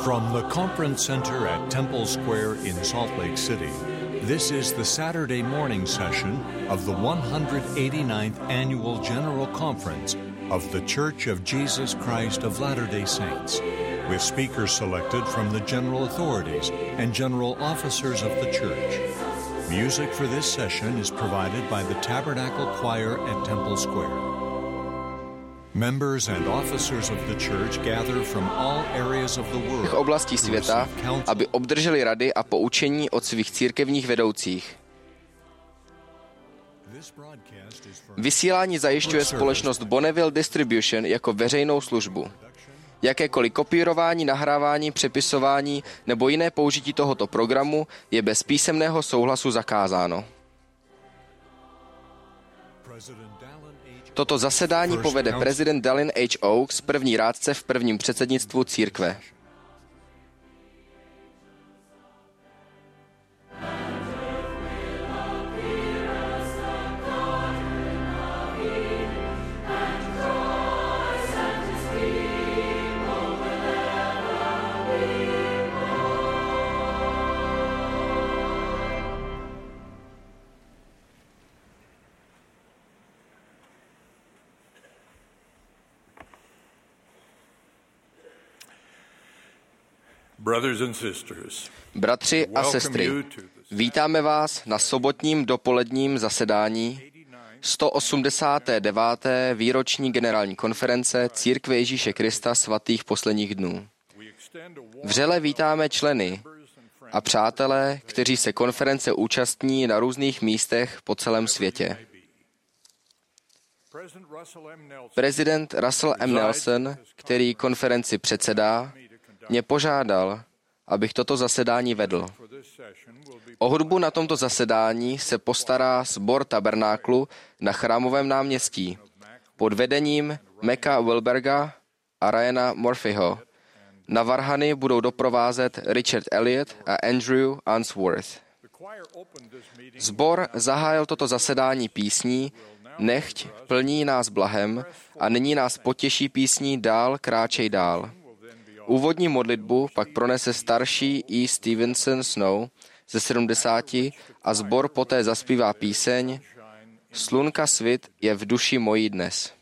From the Conference Center at Temple Square in Salt Lake City, this is the Saturday morning session of the 189th Annual General Conference of The Church of Jesus Christ of Latter-day Saints, with speakers selected from the general authorities and general officers of the Church. Music for this session is provided by the Tabernacle Choir at Temple Square. Members and officers of the church gather from all areas of the world oblastí světa, aby obdrželi rady a poučení od svých církevních vedoucích. Vysílání zajišťuje společnost Bonneville Distribution jako veřejnou službu. Jakékoliv kopírování, nahrávání, přepisování nebo jiné použití tohoto programu je bez písemného souhlasu zakázáno. Toto zasedání povede prezident Dallin H. Oaks, první rádce v prvním předsednictvu církve. Bratři a sestry, vítáme vás na sobotním dopoledním zasedání 189. výroční generální konference Církve Ježíše Krista svatých posledních dnů. Vřele vítáme členy a přátelé, kteří se konference účastní na různých místech po celém světě. Prezident Russell M. Nelson, který konferenci předsedá, mě požádal, abych toto zasedání vedl. O hudbu na tomto zasedání se postará sbor tabernáklu na Chrámovém náměstí pod vedením Meka Wilberga a Ryana Murphyho. Na varhany budou doprovázet Richard Elliot a Andrew Answorth. Sbor zahájil toto zasedání písní Nechť plní nás blahem a nyní nás potěší písní Dál kráčej dál. Úvodní modlitbu pak pronese starší E. Stevenson Snow ze 70 a sbor poté zaspívá píseň Slunka svit je v duši mojí dnes.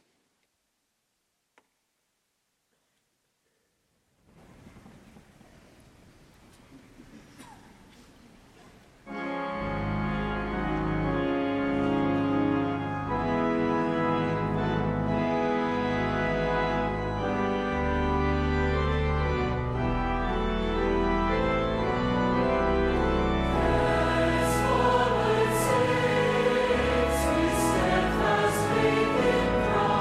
From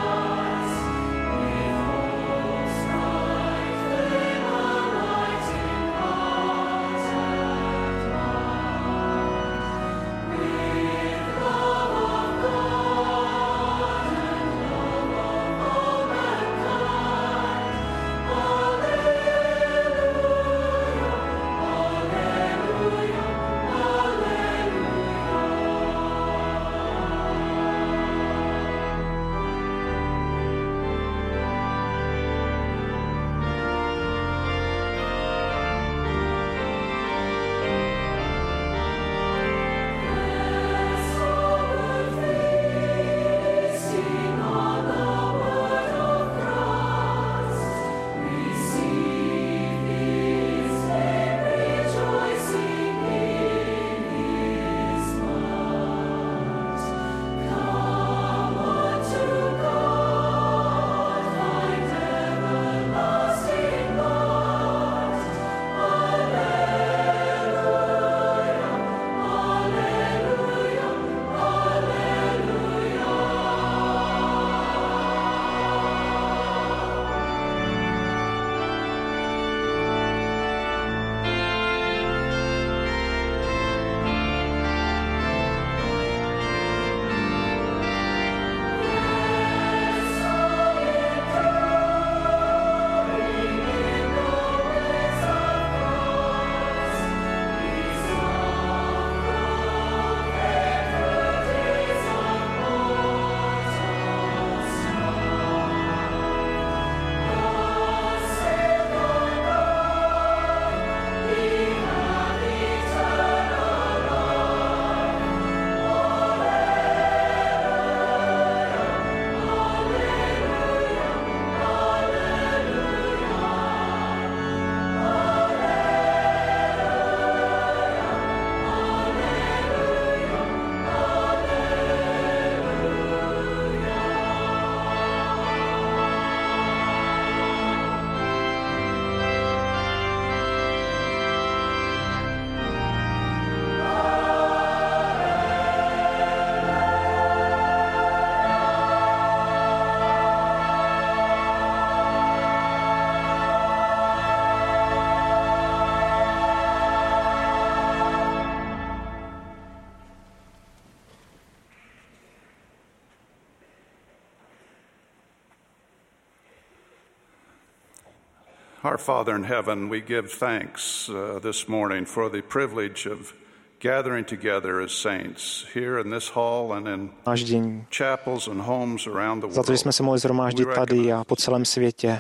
Our Father in heaven, we give thanks this morning for the privilege of gathering together as saints here in this hall and in chapels and homes around the world. Za to, že jsme se mohli shromáždit tady a po celém světě.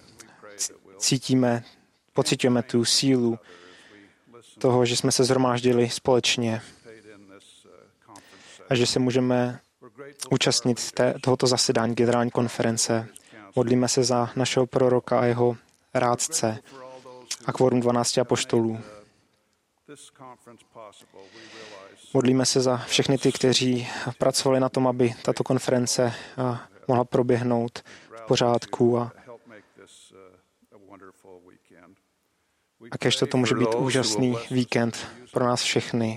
Pociťujeme tu sílu toho, že jsme se shromáždili společně a že se můžeme účastnit tohoto zasedání generální konference. Modlíme se za našeho proroka a jeho rádce a kvorum 12 apoštolů. Modlíme se za všechny ty, kteří pracovali na tom, aby tato konference mohla proběhnout v pořádku a kež to může být úžasný víkend pro nás všechny.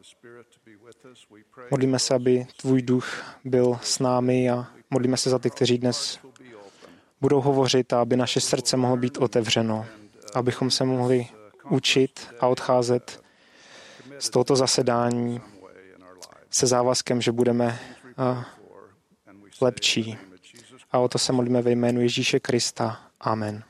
Modlíme se, aby tvůj duch byl s námi a modlíme se za ty, kteří dnes budou hovořit a aby naše srdce mohlo být otevřeno, abychom se mohli učit a odcházet z tohoto zasedání se závazkem, že budeme lepší. A o to se modlíme ve jménu Ježíše Krista. Amen.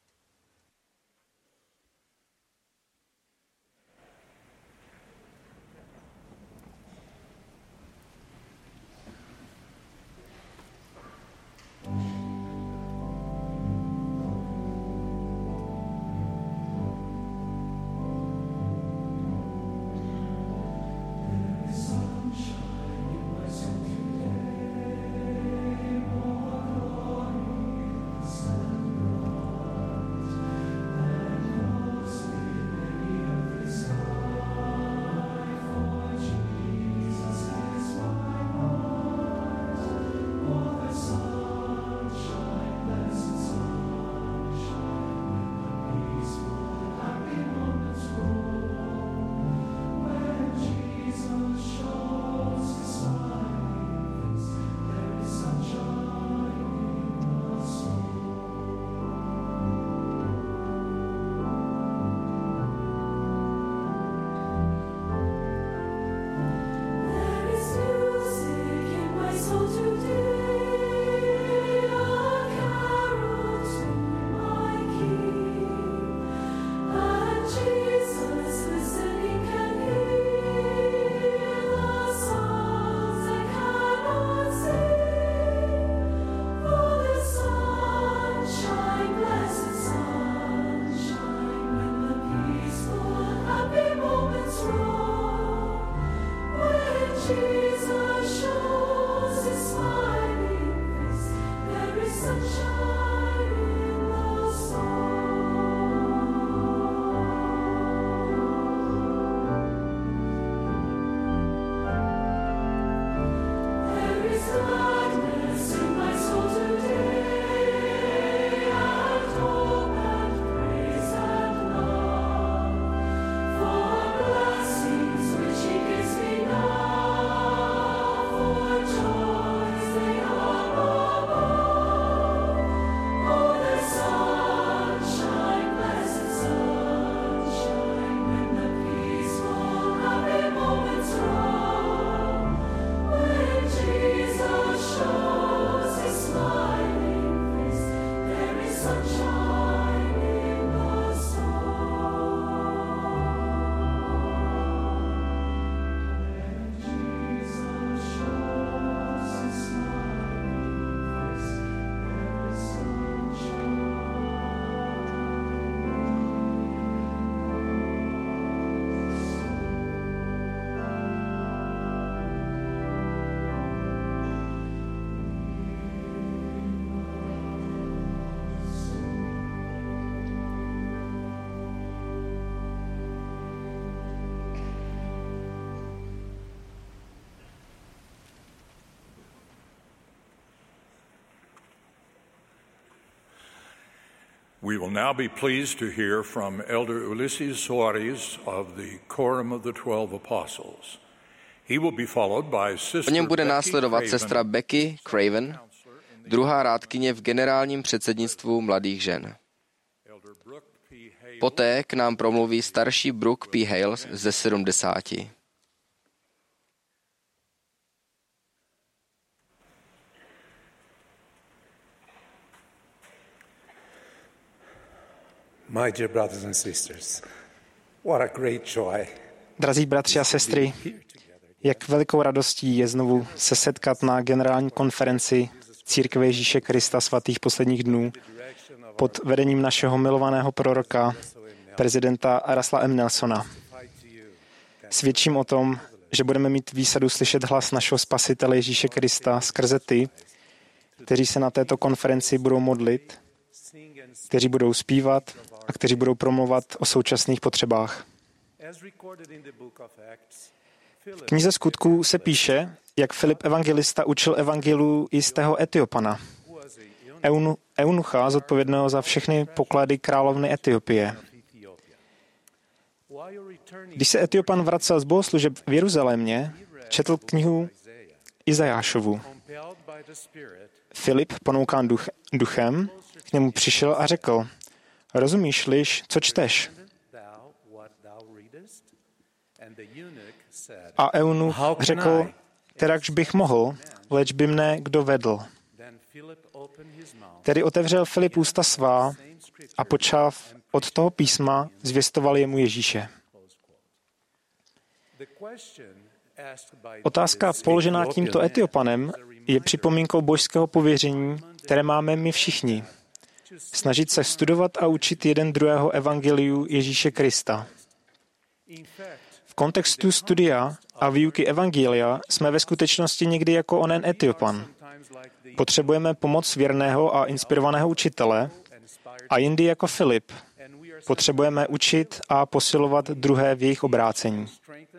We will now be pleased to hear from Elder Ulysses Soares of the Quorum of the 12 Apostles. He will be followed by Sister Po něm bude následovat Becky sestra Becky Craven, druhá rádkyně v generálním předsednictvu mladých žen. Poté k nám promluví starší Brooke P. Hales ze 70. My dear brothers and sisters, what a great joy. Drazí bratři a sestry, jak velikou radostí je znovu se setkat na generální konferenci Církve Ježíše Krista svatých posledních dnů pod vedením našeho milovaného proroka, prezidenta Russella M. Nelsona. Svědčím o tom, že budeme mít výsadu slyšet hlas našeho Spasitele Ježíše Krista skrze ty, kteří se na této konferenci budou modlit, kteří budou zpívat a kteří budou promluvat o současných potřebách. V knize Skutků se píše, jak Filip evangelista učil evangeliu jistého Etiopana, eunucha zodpovědného za všechny poklady královny Etiopie. Když se Etiopan vracel z bohoslužeb v Jeruzalémě, četl knihu Izajášovu. Filip, ponoukán duchem, k němu přišel a řekl: rozumíš-liš, co čteš? A eunuch řekl: terakž bych mohl, leč by mne kdo vedl. Tedy otevřel Filip ústa svá a počav od toho písma zvěstoval jemu Ježíše. Otázka položená tímto Etiopanem je připomínkou božského pověření, které máme my všichni. Snažit se studovat a učit jeden druhého evangeliu Ježíše Krista. V kontextu studia a výuky evangelia jsme ve skutečnosti někdy jako onen Etiopan. Potřebujeme pomoc věrného a inspirovaného učitele a jindy jako Filip. Potřebujeme učit a posilovat druhé v jejich obrácení.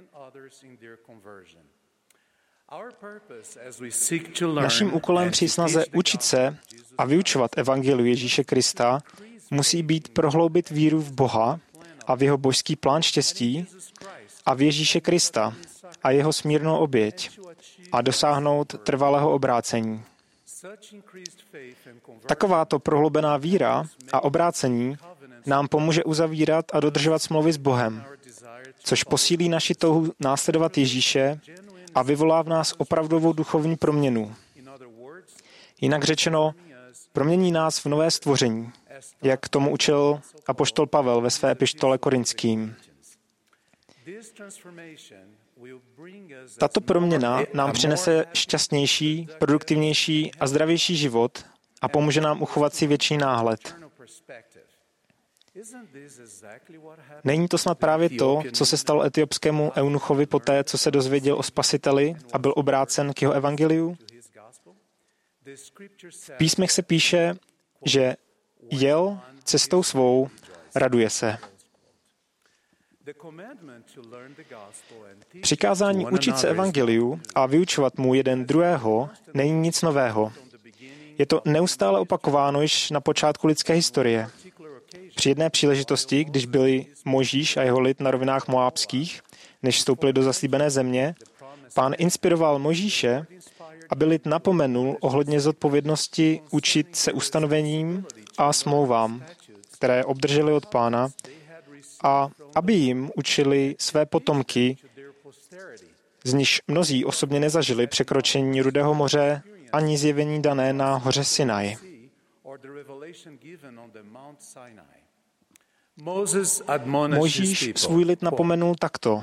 Naším úkolem při snaze učit se a vyučovat evangeliu Ježíše Krista musí být prohloubit víru v Boha a v jeho božský plán štěstí a v Ježíše Krista a jeho smírnou oběť a dosáhnout trvalého obrácení. Takováto prohloubená víra a obrácení nám pomůže uzavírat a dodržovat smlouvy s Bohem, což posílí naši touhu následovat Ježíše a vyvolá v nás opravdovou duchovní proměnu. Jinak řečeno, promění nás v nové stvoření, jak tomu učil apoštol Pavel ve své epištole Korinským. Tato proměna nám přinese šťastnější, produktivnější a zdravější život a pomůže nám uchovat si věčný náhled. Není to snad právě to, co se stalo etiopskému eunuchovi poté, co se dozvěděl o Spasiteli a byl obrácen k jeho evangeliu? V písmech se píše, že jel cestou svou, raduje se. Přikázání učit se evangeliu a vyučovat mu jeden druhého není nic nového. Je to neustále opakováno již na počátku lidské historie. Při jedné příležitosti, když byli Mojžíš a jeho lid na rovinách moábských, než vstoupili do zaslíbené země, Pán inspiroval Mojžíše, aby lid napomenul ohledně zodpovědnosti učit se ustanovením a smlouvám, které obdrželi od Pána, a aby jim učili své potomky, z nichž mnozí osobně nezažili překročení Rudého moře ani zjevení dané na hoře Sinaj. Mojžíš svůj lid napomenul takto: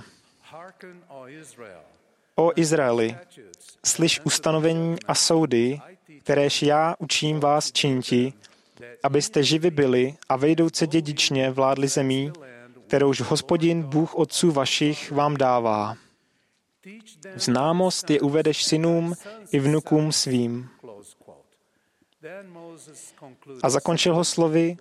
O Izraeli, slyš ustanovení a soudy, kteréž já učím vás činiti, abyste živi byli a vejdouce dědičně vládli zemí, kterouž Hospodin, Bůh otců vašich, vám dává. V známost je uvedeš synům i vnukům svým. A zakončil ho slovy: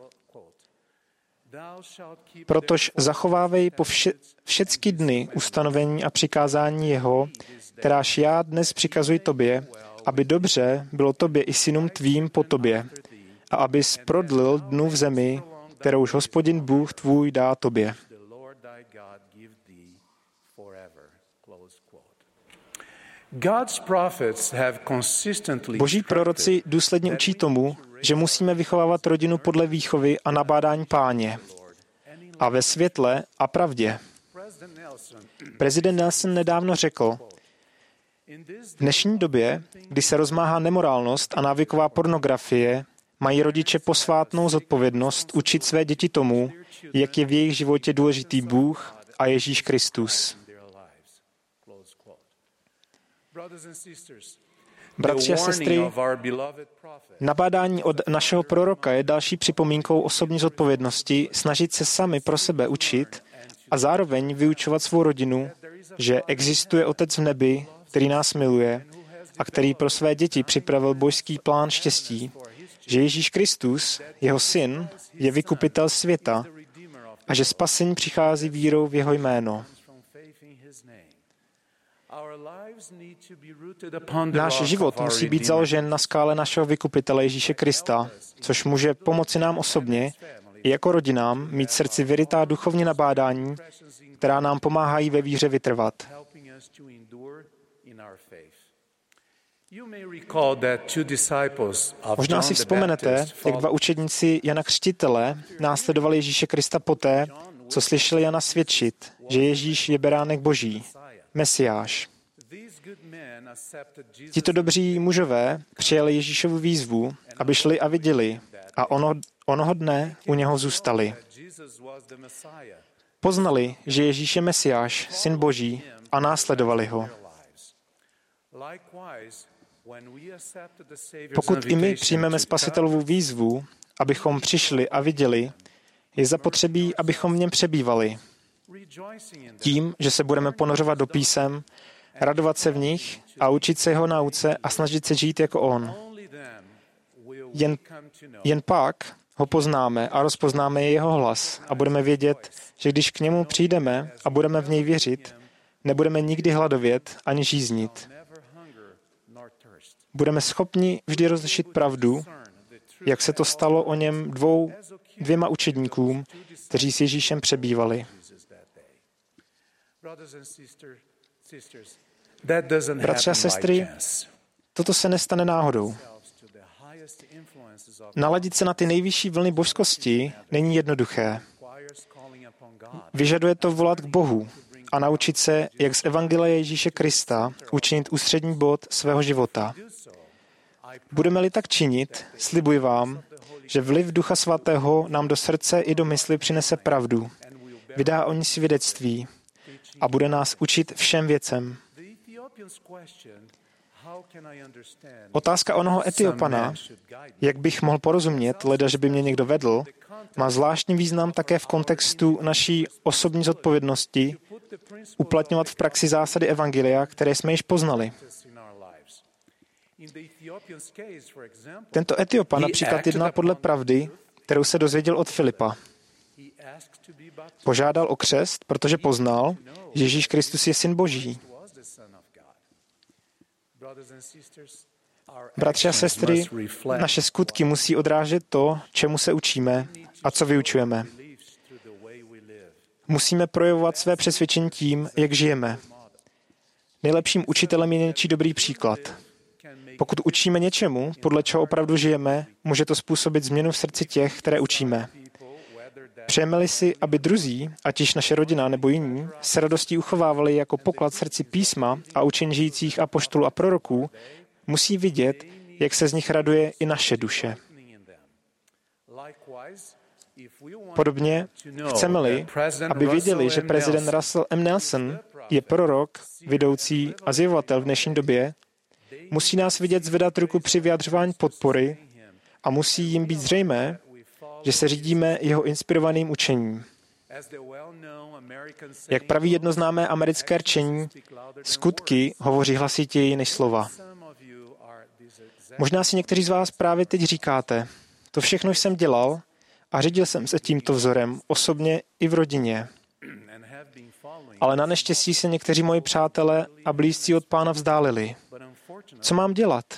protož zachovávej po všecky dny ustanovení a přikázání jeho, kteráž já dnes přikazuji tobě, aby dobře bylo tobě i synům tvým po tobě, a abys prodlil dnu v zemi, kterouž Hospodin Bůh tvůj dá tobě. Boží proroci důsledně učí tomu, že musíme vychovávat rodinu podle výchovy a nabádání Páně a ve světle a pravdě. Prezident Nelson nedávno řekl: v dnešní době, kdy se rozmáhá nemorálnost a návyková pornografie, Mají rodiče posvátnou zodpovědnost učit své děti tomu, jak je v jejich životě důležitý Bůh a Ježíš Kristus. Bratři a sestry, nabádání od našeho proroka je další připomínkou osobní zodpovědnosti snažit se sami pro sebe učit a zároveň vyučovat svou rodinu, že existuje Otec v nebi, který nás miluje a který pro své děti připravil božský plán štěstí, že Ježíš Kristus, jeho syn, je vykupitel světa a že spasení přichází vírou v jeho jméno. Náš život musí být založen na skále našeho vykupitele Ježíše Krista, což může pomoci nám osobně i jako rodinám mít v srdci vyrytá duchovní nabádání, která nám pomáhají ve víře vytrvat. Možná si vzpomenete, jak dva učedníci Jana Křtitele následovali Ježíše Krista poté, co slyšeli Jana svědčit, že Ježíš je beránek Boží, Mesiáš. Tito dobří mužové přijali Ježíšovu výzvu, aby šli a viděli, a onoho dne u něho zůstali. Poznali, že Ježíš je Mesiáš, syn Boží, a následovali ho. Pokud i my přijmeme Spasitelovu výzvu, abychom přišli a viděli, je zapotřebí, abychom v něm přebývali. Tím, že se budeme ponořovat do písem, radovat se v nich a učit se jeho nauce a snažit se žít jako on. Jen pak ho poznáme a rozpoznáme jeho hlas a budeme vědět, že když k němu přijdeme a budeme v něj věřit, nebudeme nikdy hladovět ani žíznit. Budeme schopni vždy rozlišit pravdu, jak se to stalo o něm dvěma učedníkům, kteří s Ježíšem přebývali. Bratři a sestry, toto se nestane náhodou. Naladit se na ty nejvyšší vlny božskosti není jednoduché. Vyžaduje to volat k Bohu a naučit se, jak z evangelia Ježíše Krista učinit ústřední bod svého života. Budeme-li tak činit, slibuji vám, že vliv Ducha Svatého nám do srdce i do mysli přinese pravdu, vydá o ní svědectví a bude nás učit všem věcem. Otázka onoho Etiopana, jak bych mohl porozumět, leda, že by mě někdo vedl, má zvláštní význam také v kontextu naší osobní zodpovědnosti uplatňovat v praxi zásady evangelia, které jsme již poznali. Tento Etiopan například jednal podle pravdy, kterou se dozvěděl od Filipa. Požádal o křest, protože poznal, že Ježíš Kristus je syn Boží. Bratři a sestry, naše skutky musí odrážet to, čemu se učíme a co vyučujeme. Musíme projevovat své přesvědčení tím, jak žijeme. Nejlepším učitelem je něčí dobrý příklad. Pokud učíme něčemu, podle čeho opravdu žijeme, může to způsobit změnu v srdci těch, které učíme. Přejeme-li si, aby druzí, ať již naše rodina nebo jiní, se radostí uchovávali jako poklad srdci písma a učení žijících apoštolů a proroků, musí vidět, jak se z nich raduje i naše duše. Podobně, chceme-li, aby věděli, že prezident Russell M. Nelson je prorok, vidoucí a zjevovatel v dnešní době, musí nás vidět zvedat ruku při vyjadřování podpory a musí jim být zřejmé, že se řídíme jeho inspirovaným učením. Jak praví jednoznámé americké rčení, skutky hovoří hlasitěji než slova. Možná si někteří z vás právě teď říkáte, to všechno jsem dělal a řídil jsem se tímto vzorem osobně i v rodině. Ale na neštěstí se někteří moji přátelé a blízcí od Pána vzdálili. Co mám dělat?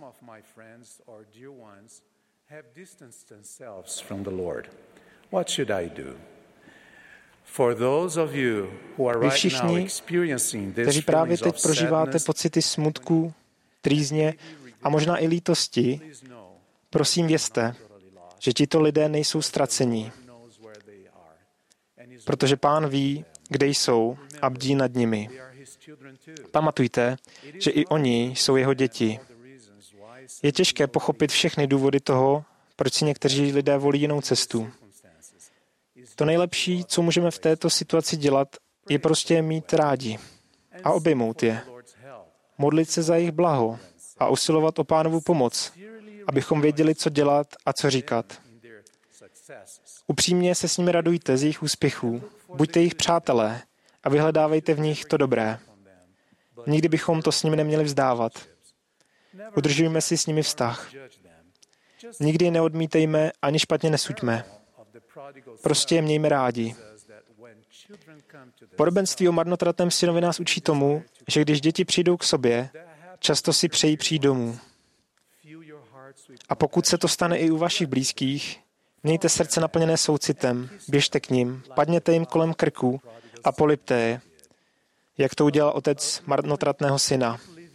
Vy všichni, kteří právě teď prožíváte pocity smutku, trýzně a možná i lítosti, prosím vězte, že tito lidé nejsou ztracení, protože Pán ví, kde jsou a bdí nad nimi. Pamatujte, že i oni jsou jeho děti. Je těžké pochopit všechny důvody toho, proč si někteří lidé volí jinou cestu. To nejlepší, co můžeme v této situaci dělat, je prostě mít rádi a obejmout je. Modlit se za jejich blaho a usilovat o Pánovu pomoc, abychom věděli, co dělat a co říkat. Upřímně se s nimi radujte z jejich úspěchů, buďte jejich přátelé a vyhledávejte v nich to dobré. Nikdy bychom to s nimi neměli vzdávat. Udržujme si s nimi vztah. Nikdy je neodmítejme ani špatně nesuďme. Prostě je mějme rádi. Podobenství o marnotratném synovi nás učí tomu, že když děti přijdou k sobě, často si přejí přijít domů. A pokud se to stane i u vašich blízkých, mějte srdce naplněné soucitem, běžte k nim, padněte jim kolem krku a polibte je, jak to udělal otec marnotratného syna.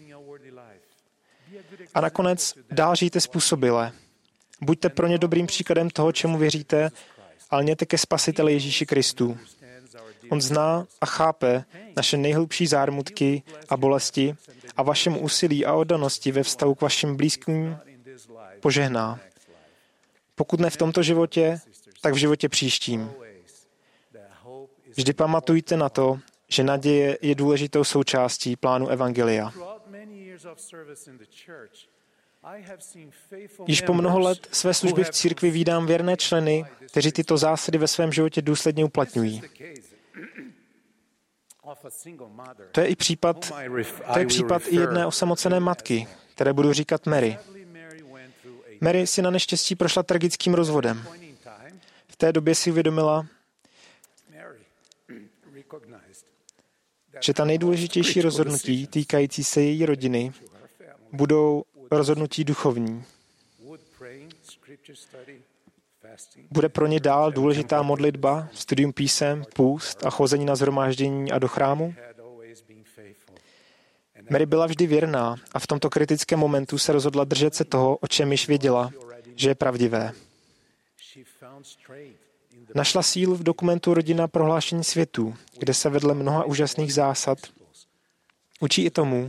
A nakonec dál žijte způsobile. Buďte pro ně dobrým příkladem toho, čemu věříte, ale lněte ke Spasiteli Ježíši Kristu. On zná a chápe naše nejhlubší zármutky a bolesti a vašemu úsilí a oddanosti ve vztahu k vašim blízkým požehná. Pokud ne v tomto životě, tak v životě příštím. Vždy pamatujte na to, že naděje je důležitou součástí plánu evangelia. Již po mnoho let své služby v církvi vídám věrné členy, kteří tyto zásady ve svém životě důsledně uplatňují. To je případ i jedné osamocené matky, které budu říkat Mary. Mary si na neštěstí prošla tragickým rozvodem. V té době si uvědomila, že ta nejdůležitější rozhodnutí týkající se její rodiny budou rozhodnutí duchovní. Bude pro ně dál důležitá modlitba, studium písem, půst a chození na shromáždění a do chrámu? Mary byla vždy věrná a v tomto kritickém momentu se rozhodla držet se toho, o čem již věděla, že je pravdivé. Našla sílu v dokumentu Rodinná prohlášení světů, kde se vedle mnoha úžasných zásad učí i tomu,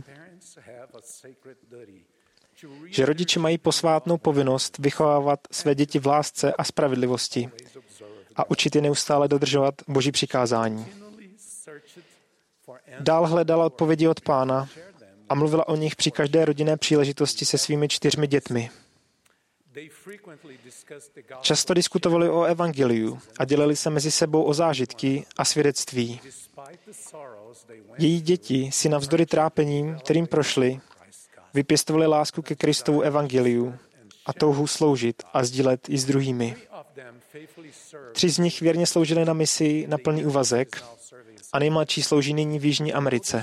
že rodiče mají posvátnou povinnost vychovávat své děti v lásce a spravedlivosti a učit je neustále dodržovat Boží přikázání. Dál hledala odpovědi od Pána a mluvila o nich při každé rodinné příležitosti se svými 4 dětmi. Často diskutovali o evangeliu a dělili se mezi sebou o zážitky a svědectví. Její děti si navzdory trápením, kterým prošly, vypěstovali lásku ke Kristovu evangeliu a touhu sloužit a sdílet i s druhými. 3 z nich věrně sloužili na misi na plný úvazek a nejmladší slouží nyní v Jižní Americe.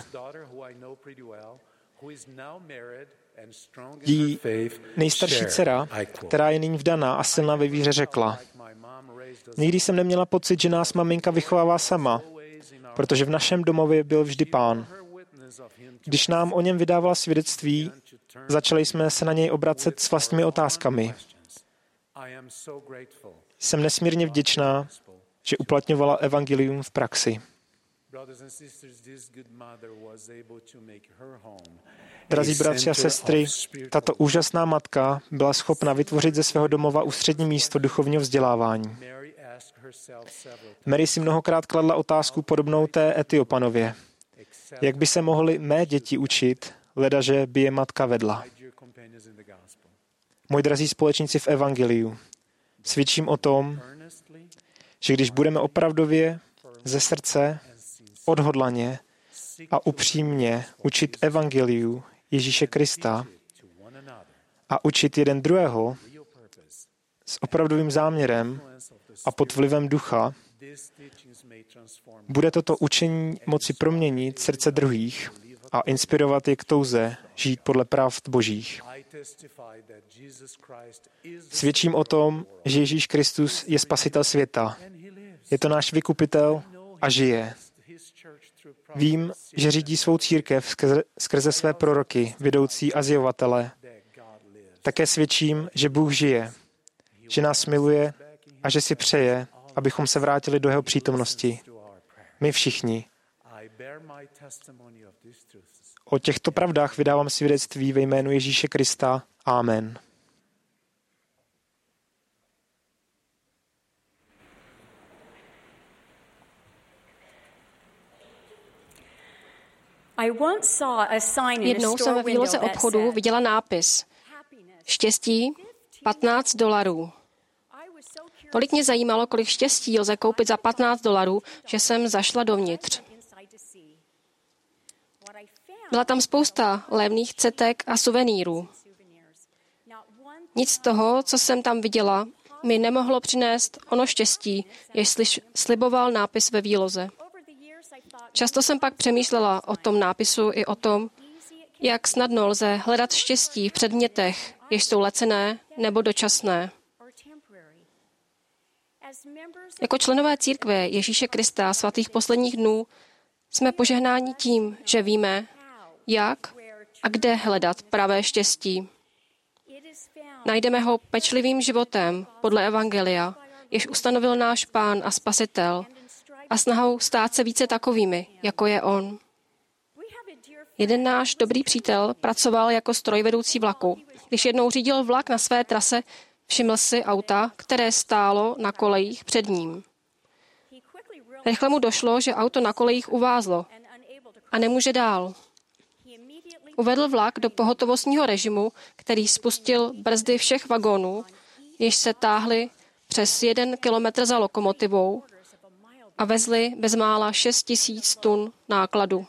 Její nejstarší dcera, která je nyní vdaná a silná ve víře, řekla: Nikdy jsem neměla pocit, že nás maminka vychovává sama, protože v našem domově byl vždy Pán. Když nám o něm vydávala svědectví, začali jsme se na něj obracet s vlastními otázkami. Jsem nesmírně vděčná, že uplatňovala evangelium v praxi. Drazí bratři a sestry, tato úžasná matka byla schopna vytvořit ze svého domova ústřední místo duchovního vzdělávání. Mary si mnohokrát kladla otázku podobnou té Etiopanově. Jak by se mohly mé děti učit, ledaže by je matka vedla? Moji drazí společníci v evangeliu, svědčím o tom, že když budeme opravdově, ze srdce, odhodlaně a upřímně učit evangeliu Ježíše Krista a učit jeden druhého s opravdovým záměrem a pod vlivem ducha, bude toto učení moci proměnit srdce druhých a inspirovat je k touze žít podle pravd Božích. Svědčím o tom, že Ježíš Kristus je spasitel světa. Je to náš vykupitel a žije. Vím, že řídí svou církev skrze své proroky, vedoucí a zjevovatele. Také svědčím, že Bůh žije, že nás miluje a že si přeje, abychom se vrátili do jeho přítomnosti. My všichni. O těchto pravdách vydávám svědectví ve jménu Ježíše Krista. Amen. Jednou jsem ve výloze obchodu viděla nápis Štěstí $15. Tolik mě zajímalo, kolik štěstí lze koupit za $15, že jsem zašla dovnitř. Byla tam spousta levných cetek a suvenýrů. Nic z toho, co jsem tam viděla, mi nemohlo přinést ono štěstí, jež sliboval nápis ve výloze. Často jsem pak přemýšlela o tom nápisu i o tom, jak snadno lze hledat štěstí v předmětech, jež jsou laciné nebo dočasné. Jako členové církve Ježíše Krista svatých posledních dnů jsme požehnáni tím, že víme, jak a kde hledat pravé štěstí. Najdeme ho pečlivým životem podle Evangelia, jež ustanovil náš Pán a Spasitel, a snahou stát se více takovými, jako je on. Jeden náš dobrý přítel pracoval jako strojvedoucí vlaku. Když jednou řídil vlak na své trase, všiml si auta, které stálo na kolejích před ním. Rychle mu došlo, že auto na kolejích uvázlo a nemůže dál. Uvedl vlak do pohotovostního režimu, který spustil brzdy všech vagónů, jež se táhly přes 1 kilometr za lokomotivou a vezli bezmála 6 000 tun nákladu.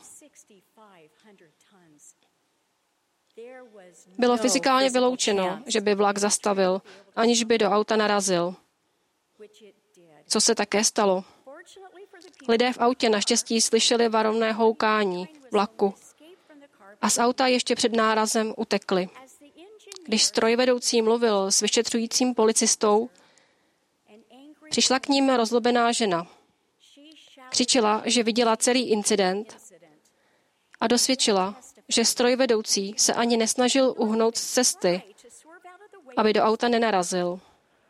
Bylo fyzikálně vyloučeno, že by vlak zastavil, aniž by do auta narazil. Co se také stalo? Lidé v autě naštěstí slyšeli varovné houkání vlaku a z auta ještě před nárazem utekli. Když strojvedoucí mluvil s vyšetřujícím policistou, přišla k ním rozlobená žena. Křičela, že viděla celý incident a dosvědčila, že strojvedoucí se ani nesnažil uhnout z cesty, aby do auta nenarazil.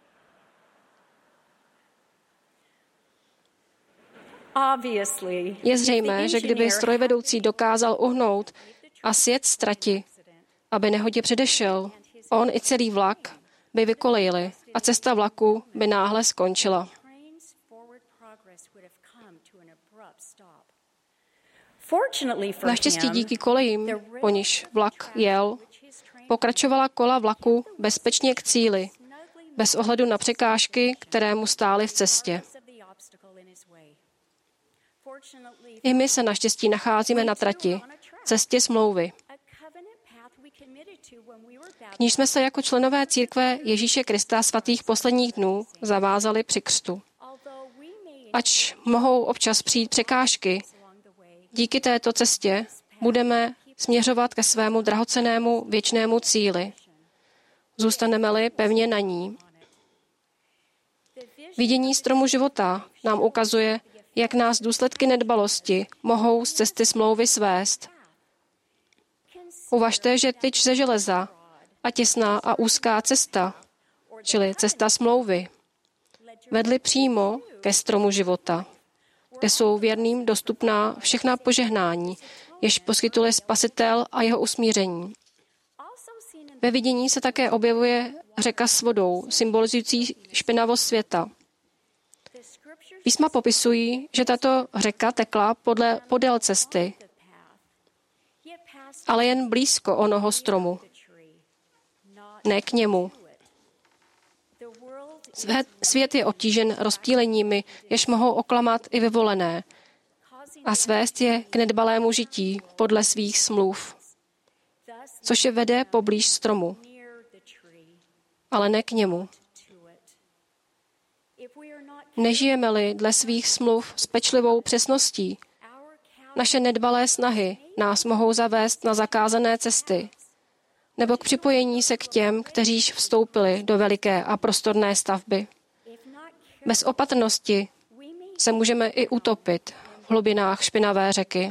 Je zřejmé, že kdyby strojvedoucí dokázal uhnout a sjet z trati, aby nehodě předešel, on i celý vlak by vykolejili a cesta vlaku by náhle skončila. Naštěstí díky kolejím, po niž vlak jel, pokračovala kola vlaku bezpečně k cíli, bez ohledu na překážky, které mu stály v cestě. I my se naštěstí nacházíme na trati, cestě smlouvy. K níž jsme se jako členové církve Ježíše Krista svatých posledních dnů zavázali při křtu. Ač mohou občas přijít překážky, díky této cestě budeme směřovat ke svému drahocennému věčnému cíli. Zůstaneme-li pevně na ní. Vidění stromu života nám ukazuje, jak nás důsledky nedbalosti mohou z cesty smlouvy svést. Uvažte, že tyč ze železa a těsná a úzká cesta, čili cesta smlouvy, vedly přímo ke stromu života, kde jsou věrným dostupná všechna požehnání, jež poskytuje Spasitel a jeho usmíření. Ve vidění se také objevuje řeka s vodou, symbolizující špinavost světa. Písma popisují, že tato řeka tekla podél cesty, ale jen blízko onoho stromu, ne k němu. Svět je obtížen rozptýleními, jež mohou oklamat i vyvolené a svést je k nedbalému žití podle svých smluv, což je vede poblíž stromu, ale ne k němu. Nežijeme-li dle svých smluv s pečlivou přesností, naše nedbalé snahy nás mohou zavést na zakázané cesty nebo k připojení se k těm, kteříž vstoupili do veliké a prostorné stavby. Bez opatrnosti se můžeme i utopit v hlubinách špinavé řeky.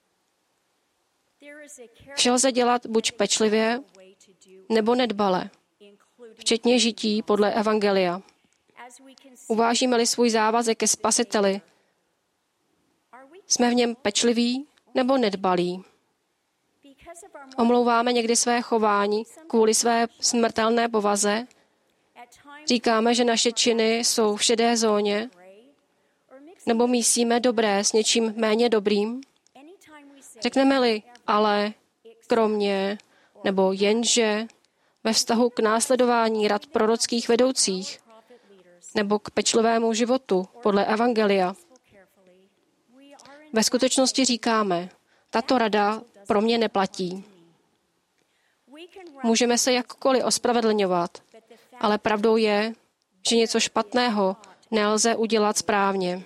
Vše lze dělat buď pečlivě, nebo nedbale, včetně žití podle Evangelia. Uvážíme-li svůj závazek ke Spasiteli, jsme v něm pečliví nebo nedbalí. Omlouváme někdy své chování kvůli své smrtelné povaze. Říkáme, že naše činy jsou v šedé zóně, nebo mísíme dobré s něčím méně dobrým. Řekneme-li ale, kromě nebo jenže ve vztahu k následování rad prorockých vedoucích nebo k pečlivému životu podle evangelia, ve skutečnosti říkáme, tato rada pro mě neplatí. Můžeme se jakkoliv ospravedlňovat, ale pravdou je, že něco špatného nelze udělat správně.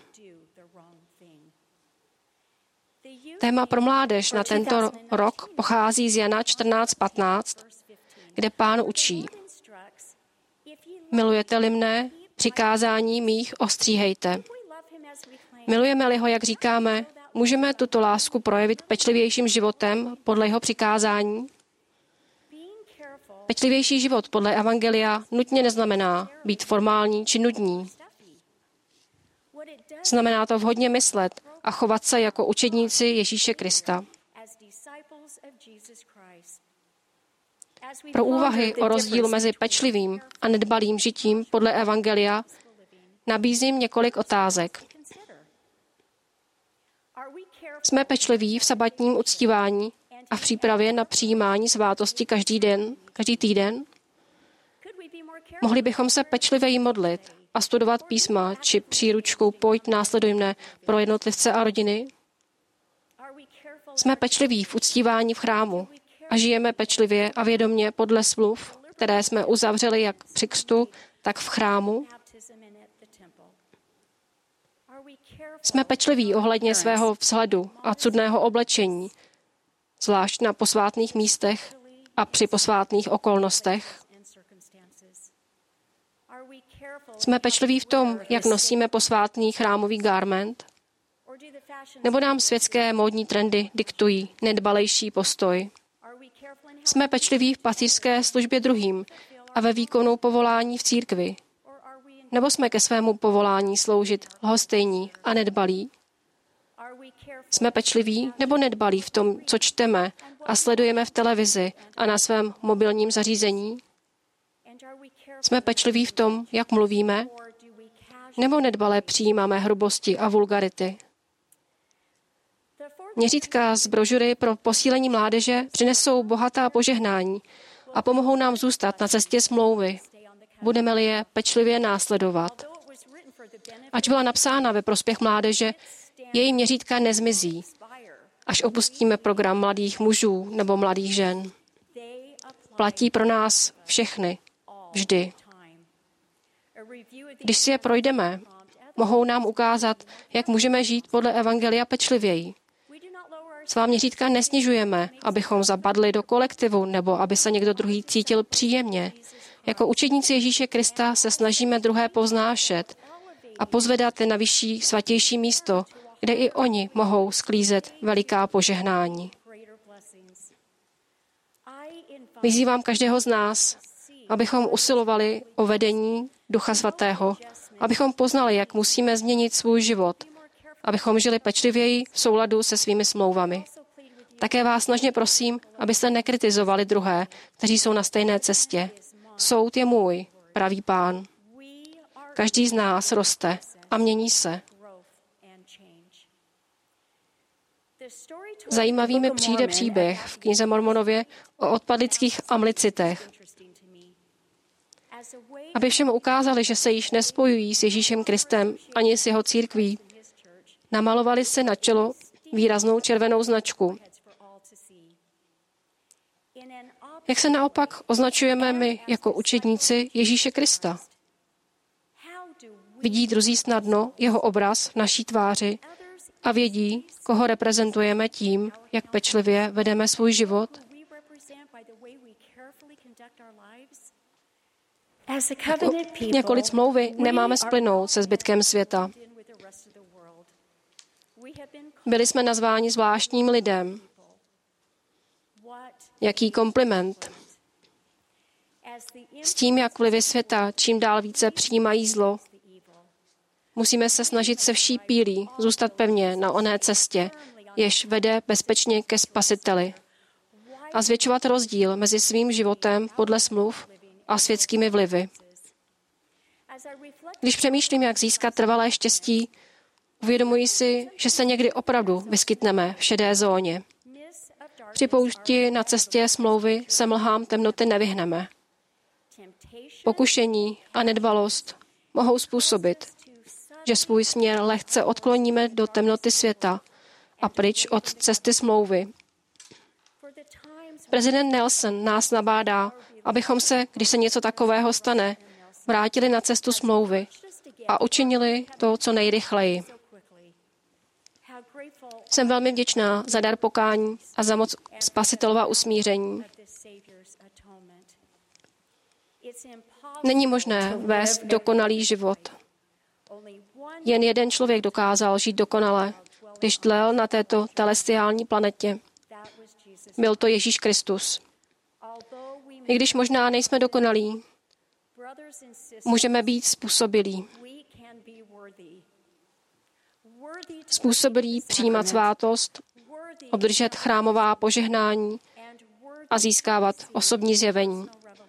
Téma pro mládež na tento rok pochází z Jana 14:15, kde Pán učí. Milujete-li mne, přikázání mých ostříhejte. Milujeme-li ho, jak říkáme, můžeme tuto lásku projevit pečlivějším životem podle jeho přikázání? Pečlivější život podle evangelia nutně neznamená být formální či nudní. Znamená to vhodně myslet a chovat se jako učedníci Ježíše Krista. Pro úvahy o rozdílu mezi pečlivým a nedbalým žitím podle evangelia nabízím několik otázek. Jsme pečliví v sabatním uctívání a v přípravě na přijímání svátosti každý týden? Mohli bychom se pečlivěji modlit a studovat písma či příručkou Pojď následuj mne pro jednotlivce a rodiny? Jsme pečliví v uctívání v chrámu a žijeme pečlivě a vědomě podle smluv, které jsme uzavřeli jak při křtu, tak v chrámu? Jsme pečliví ohledně svého vzhledu a cudného oblečení, zvlášť na posvátných místech a při posvátných okolnostech. Jsme pečliví v tom, jak nosíme posvátný chrámový garment? Nebo nám světské módní trendy diktují nedbalejší postoj? Jsme pečliví v pastýřské službě druhým a ve výkonu povolání v církvi? Nebo jsme ke svému povolání sloužit lhostejní a nedbalí? Jsme pečliví nebo nedbalí v tom, co čteme a sledujeme v televizi a na svém mobilním zařízení? Jsme pečliví v tom, jak mluvíme? Nebo nedbalé přijímáme hrubosti a vulgarity? Měřítka z brožury pro posílení mládeže přinesou bohatá požehnání a pomohou nám zůstat na cestě smlouvy. Budeme-li je pečlivě následovat. Ač byla napsána ve prospěch mládeže, její měřítka nezmizí, až opustíme program mladých mužů nebo mladých žen. Platí pro nás všechny, vždy. Když si je projdeme, mohou nám ukázat, jak můžeme žít podle evangelia pečlivěji. Svá měřítka nesnižujeme, abychom zapadli do kolektivu nebo aby se někdo druhý cítil příjemně. Jako učedníci Ježíše Krista se snažíme druhé povznášet a pozvedat je na vyšší, svatější místo, kde i oni mohou sklízet veliká požehnání. Vyzývám každého z nás, abychom usilovali o vedení Ducha Svatého, abychom poznali, jak musíme změnit svůj život, abychom žili pečlivěji v souladu se svými smlouvami. Také vás snažně prosím, abyste nekritizovali druhé, kteří jsou na stejné cestě. Soud je můj, praví Pán. Každý z nás roste a mění se. Zajímavý mi přijde příběh v knize Mormonově o odpadlických amlicitech. Aby všem ukázali, že se již nespojují s Ježíšem Kristem ani s jeho církví, namalovali se na čelo výraznou červenou značku. Jak se naopak označujeme my jako učedníci Ježíše Krista? Vidí druzí snadno jeho obraz v naší tváři a vědí, koho reprezentujeme tím, jak pečlivě vedeme svůj život? Několik smlouvy nemáme splynout se zbytkem světa. Byli jsme nazváni zvláštním lidem. Jaký kompliment. S tím, jak vlivy světa čím dál více přijímají zlo, musíme se snažit se vší pílí zůstat pevně na oné cestě, jež vede bezpečně ke Spasiteli a zvětšovat rozdíl mezi svým životem podle smluv a světskými vlivy. Když přemýšlím, jak získat trvalé štěstí, uvědomuji si, že se někdy opravdu vyskytneme v šedé zóně. Při poušti na cestě smlouvy se mlhám temnoty nevyhneme. Pokušení a nedbalost mohou způsobit, že svůj směr lehce odkloníme do temnoty světa a pryč od cesty smlouvy. Prezident Nelson nás nabádá, abychom se, když se něco takového stane, vrátili na cestu smlouvy a učinili to co nejrychleji. Jsem velmi vděčná za dar pokání a za moc Spasitelova usmíření. Není možné vést dokonalý život. Jen jeden člověk dokázal žít dokonale, když dlel na této celestiální planetě. Byl to Ježíš Kristus. I když možná nejsme dokonalí, můžeme být způsobilí. Způsobilí přijímat svátost, obdržet chrámová požehnání a získávat osobní zjevení.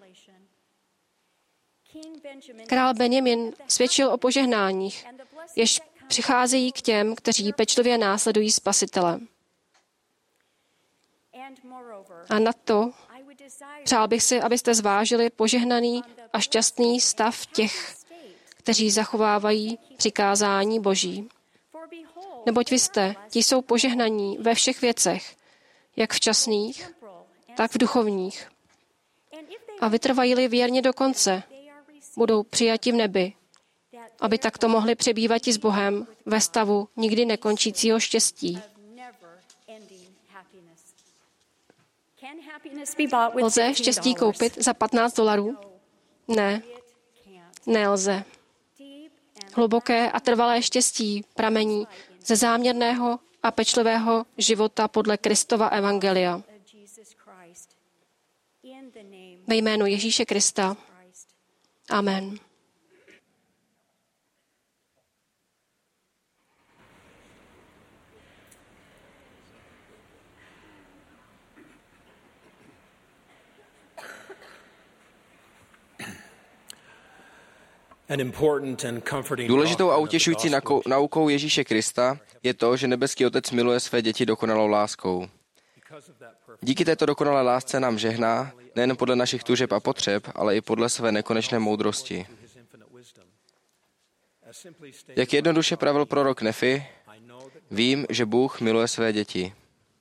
Král Benjamin svědčil o požehnáních, jež přicházejí k těm, kteří pečlivě následují Spasitele. A na to přál bych si, abyste zvážili požehnaný a šťastný stav těch, kteří zachovávají přikázání Boží. Neboť vy jste, ti jsou požehnaní ve všech věcech, jak včasných, tak v duchovních. A vytrvají-li věrně do konce, budou přijati v nebi, aby takto mohli přebývat i s Bohem ve stavu nikdy nekončícího štěstí. Lze štěstí koupit za $15? Ne, nelze. Hluboké a trvalé štěstí pramení ze záměrného a pečlivého života podle Kristova evangelia. Ve jménu Ježíše Krista. Amen. Důležitou a utěšující naukou Ježíše Krista je to, že nebeský Otec miluje své děti dokonalou láskou. Díky této dokonalé lásce nám žehná nejen podle našich tužeb a potřeb, ale i podle své nekonečné moudrosti. Jak jednoduše pravil prorok Nefi, vím, že Bůh miluje své děti.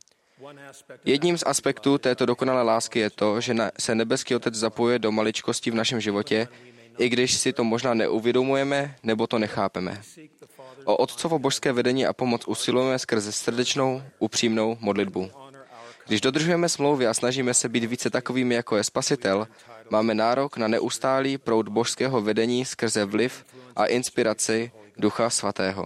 Jedním z aspektů této dokonalé lásky je to, že se nebeský Otec zapojuje do maličkostí v našem životě, i když si to možná neuvědomujeme nebo to nechápeme. O Otcovo božské vedení a pomoc usilujeme skrze srdečnou, upřímnou modlitbu. Když dodržujeme smlouvy a snažíme se být více takovými, jako je Spasitel, máme nárok na neustálý proud božského vedení skrze vliv a inspiraci Ducha Svatého.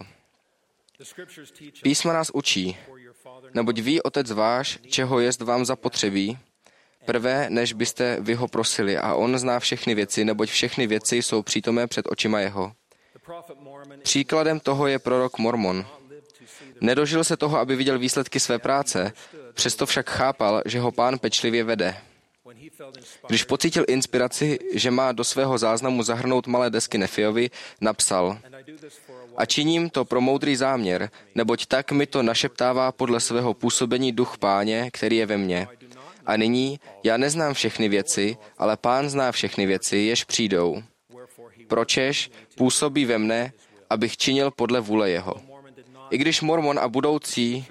Písma nás učí, neboť ví Otec váš, čeho jest vám zapotřebí, prvé, než byste vy ho prosili, a on zná všechny věci, neboť všechny věci jsou přítomné před očima jeho. Příkladem toho je prorok Mormon. Nedožil se toho, aby viděl výsledky své práce, přesto však chápal, že ho Pán pečlivě vede. Když pocítil inspiraci, že má do svého záznamu zahrnout malé desky Nefiovi, napsal: A činím to pro moudrý záměr, neboť tak mi to našeptává podle svého působení duch Páně, který je ve mně. A nyní já neznám všechny věci, ale Pán zná všechny věci, jež přijdou. Pročež působí ve mne, abych činil podle vůle jeho. I když Mormon a budoucí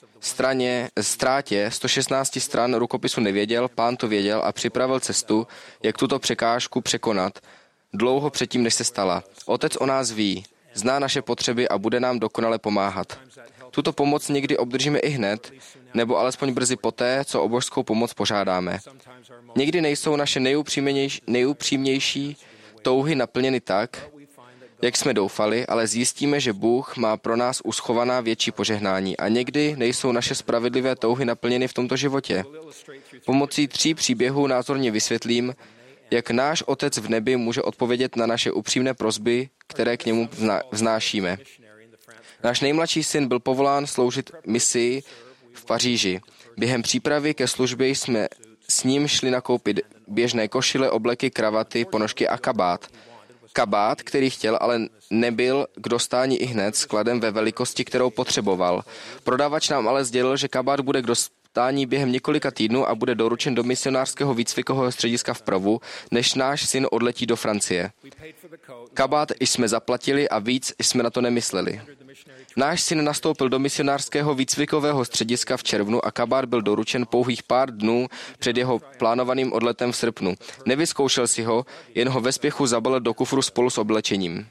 ztrátě 116 stran rukopisu nevěděl, Pán to věděl a připravil cestu, jak tuto překážku překonat, dlouho předtím, než se stala. Otec o nás ví, zná naše potřeby a bude nám dokonale pomáhat. Tuto pomoc někdy obdržíme i hned, nebo alespoň brzy poté, co o božskou pomoc požádáme. Někdy nejsou naše nejupřímnější touhy naplněny tak, jak jsme doufali, ale zjistíme, že Bůh má pro nás uschovaná větší požehnání a někdy nejsou naše spravedlivé touhy naplněny v tomto životě. Pomocí 3 příběhů názorně vysvětlím, jak náš Otec v nebi může odpovědět na naše upřímné prosby, které k němu vznášíme. Náš nejmladší syn byl povolán sloužit misii v Paříži. Během přípravy ke službě jsme s ním šli nakoupit běžné košile, obleky, kravaty, ponožky a kabát. Kabát, který chtěl, ale nebyl k dostání ihned skladem ve velikosti, kterou potřeboval. Prodavač nám ale sdělil, že kabát bude zadání během několika týdnů a bude doručen do misionářského výcvikového střediska v Provu, než náš syn odletí do Francie. Kabát jsme zaplatili a víc jsme na to nemysleli. Náš syn nastoupil do misionářského výcvikového střediska v červnu a kabát byl doručen pouhých pár dnů před jeho plánovaným odletem v srpnu. Nevyzkoušel si ho, jen ho ve spěchu zabalil do kufru spolu s oblečením.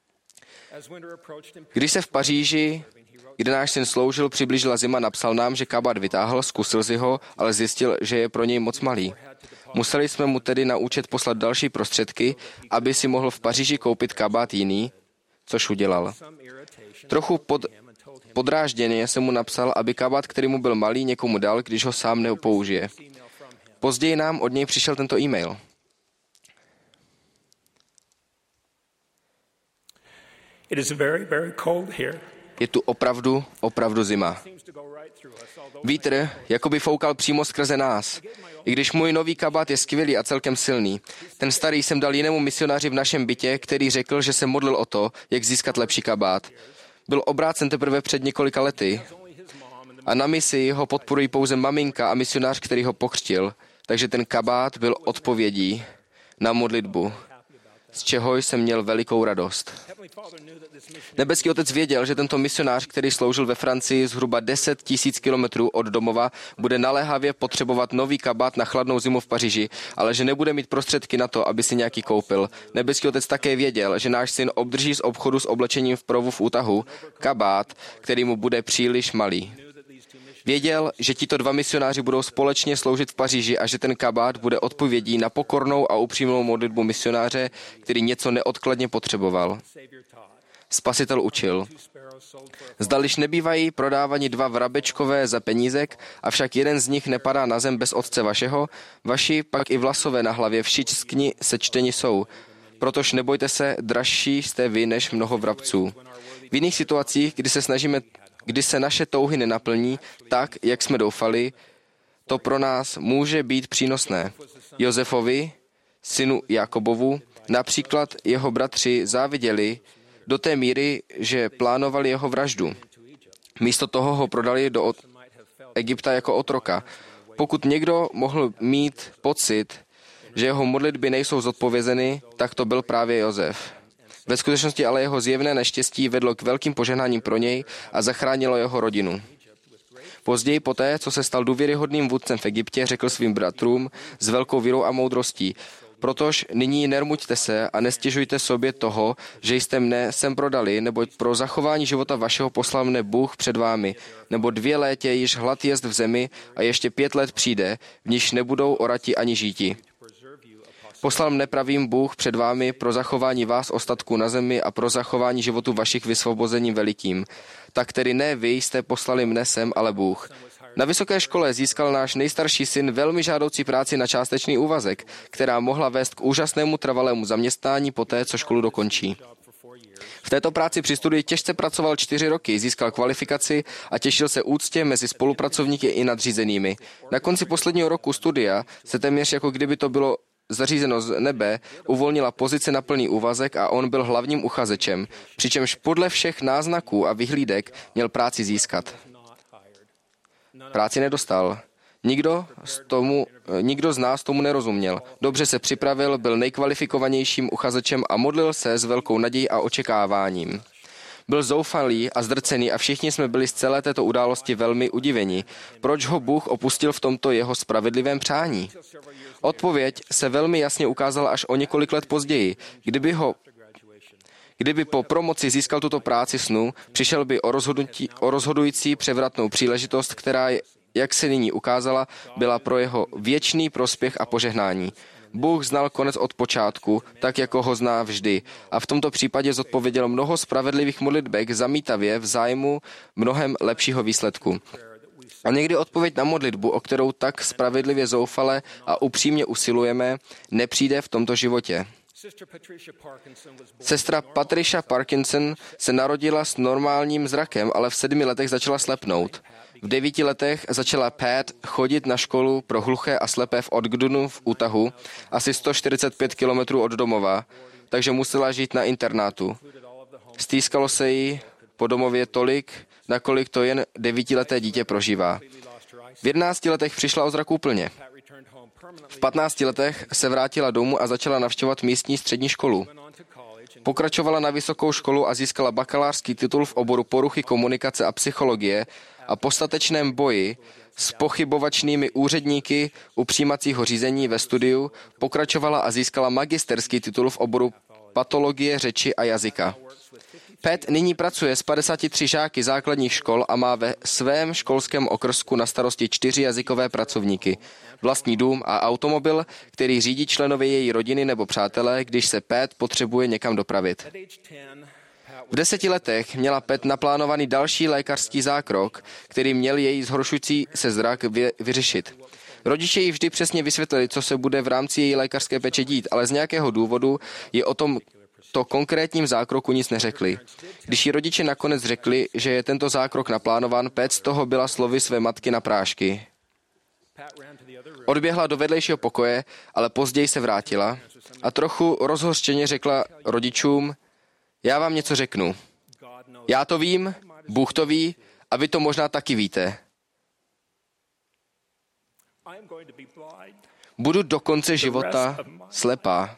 Když se v Paříži, kde náš syn sloužil, přiblížila zima, napsal nám, že kabát vytáhl, zkusil si ho, ale zjistil, že je pro něj moc malý. Museli jsme mu tedy na účet poslat další prostředky, aby si mohl v Paříži koupit kabát jiný, což udělal. Trochu podrážděně jsem mu napsal, aby kabát, který mu byl malý, někomu dal, když ho sám nepoužije. Později nám od něj přišel tento e-mail. Je tu opravdu zima. Vítr jakoby foukal přímo skrze nás. I když můj nový kabát je skvělý a celkem silný, ten starý jsem dal jinému misionáři v našem bytě, který řekl, že se modlil o to, jak získat lepší kabát. Byl obrácen teprve před několika lety a na misi ho podporují pouze maminka a misionář, který ho pokřtil, takže ten kabát byl odpovědí na modlitbu, z čeho jsem měl velikou radost. Nebeský otec věděl, že tento misionář, který sloužil ve Francii zhruba 10 000 kilometrů od domova, bude naléhavě potřebovat nový kabát na chladnou zimu v Paříži, ale že nebude mít prostředky na to, aby si nějaký koupil. Nebeský otec také věděl, že náš syn obdrží z obchodu s oblečením v Provu v Utahu kabát, který mu bude příliš malý. Věděl, že tito dva misionáři budou společně sloužit v Paříži a že ten kabát bude odpovědí na pokornou a upřímnou modlitbu misionáře, který něco neodkladně potřeboval. Spasitel učil. Zdališ nebývají prodávaní 2 vrabečkové za penízek, avšak jeden z nich nepadá na zem bez otce vašeho, vaši pak i vlasové na hlavě všichni sečteni jsou. Protož nebojte se, dražší jste vy než mnoho vrabců. V jiných situacích, kdy se naše touhy nenaplní tak, jak jsme doufali, to pro nás může být přínosné. Josefovi, synu Jakobovu, například jeho bratři záviděli do té míry, že plánovali jeho vraždu. Místo toho ho prodali do Egypta jako otroka. Pokud někdo mohl mít pocit, že jeho modlitby nejsou zodpovězeny, tak to byl právě Josef. Ve skutečnosti ale jeho zjevné neštěstí vedlo k velkým požehnáním pro něj a zachránilo jeho rodinu. Později poté, co se stal důvěryhodným vůdcem v Egyptě, řekl svým bratrům s velkou vírou a moudrostí: protož nyní nermuďte se a nestěžujte sobě toho, že jste mne sem prodali, neboť pro zachování života vašeho poslal mne Bůh před vámi, nebo 2 létě již hlad jest v zemi a ještě 5 let přijde, v níž nebudou orati ani žíti. Poslal mne pravým Bůh před vámi pro zachování vás ostatků na zemi a pro zachování životu vašich vysvobozením velikým. Tak tedy ne vy jste poslali mne sem, ale Bůh. Na vysoké škole získal náš nejstarší syn velmi žádoucí práci na částečný úvazek, která mohla vést k úžasnému trvalému zaměstnání poté, co školu dokončí. V této práci při studii těžce pracoval 4 roky, získal kvalifikaci a těšil se úctě mezi spolupracovníky i nadřízenými. Na konci posledního roku studia se téměř jako kdyby to bylo zařízeno z nebe, uvolnila pozice na plný úvazek a on byl hlavním uchazečem, přičemž podle všech náznaků a vyhlídek měl práci získat. Práci nedostal. Nikdo z nás tomu nerozuměl. Dobře se připravil, byl nejkvalifikovanějším uchazečem a modlil se s velkou nadějí a očekáváním. Byl zoufalý a zdrcený a všichni jsme byli z celé této události velmi udiveni. Proč ho Bůh opustil v tomto jeho spravedlivém přání? Odpověď se velmi jasně ukázala až o několik let později. Kdyby po promoci získal tuto práci snu, přišel by o rozhodující převratnou příležitost, která, jak se nyní ukázala, byla pro jeho věčný prospěch a požehnání. Bůh znal konec od počátku, tak jako ho zná vždy, a v tomto případě zodpověděl mnoho spravedlivých modlitbek zamítavě v zájmu mnohem lepšího výsledku. A někdy odpověď na modlitbu, o kterou tak spravedlivě zoufale a upřímně usilujeme, nepřijde v tomto životě. Sestra Patricia Parkinson se narodila s normálním zrakem, ale v 7 letech začala slepnout. V 9 letech začala Pat chodit na školu pro hluché a slepé v Ogdenu v Utahu, asi 145 km od domova, takže musela žít na internátu. Stýskalo se jí po domově tolik, nakolik to jen 9leté dítě prožívá. V 11 letech přišla o zrak úplně. V 15 letech se vrátila domů a začala navštěvovat místní střední školu. Pokračovala na vysokou školu a získala bakalářský titul v oboru poruchy komunikace a psychologie a po statečném boji s pochybovačnými úředníky u přijímacího řízení ve studiu pokračovala a získala magisterský titul v oboru patologie řeči a jazyka. Pat nyní pracuje s 53 žáky základních škol a má ve svém školském okrsku na starosti 4 jazykové pracovníky, vlastní dům a automobil, který řídí členové její rodiny nebo přátelé, když se Pat potřebuje někam dopravit. V 10 letech měla Pat naplánovaný další lékařský zákrok, který měl její zhoršující se zrak vyřešit. Rodiče jí vždy přesně vysvětlili, co se bude v rámci její lékařské péče dít, ale z nějakého důvodu je o tom konkrétním zákroku nic neřekli. Když jí rodiče nakonec řekli, že je tento zákrok naplánovan, Pat z toho byla slovy své matky na prášky. Odběhla do vedlejšího pokoje, ale později se vrátila a trochu rozhořčeně řekla rodičům: já vám něco řeknu. Já to vím, Bůh to ví a vy to možná taky víte. Budu do konce života slepá.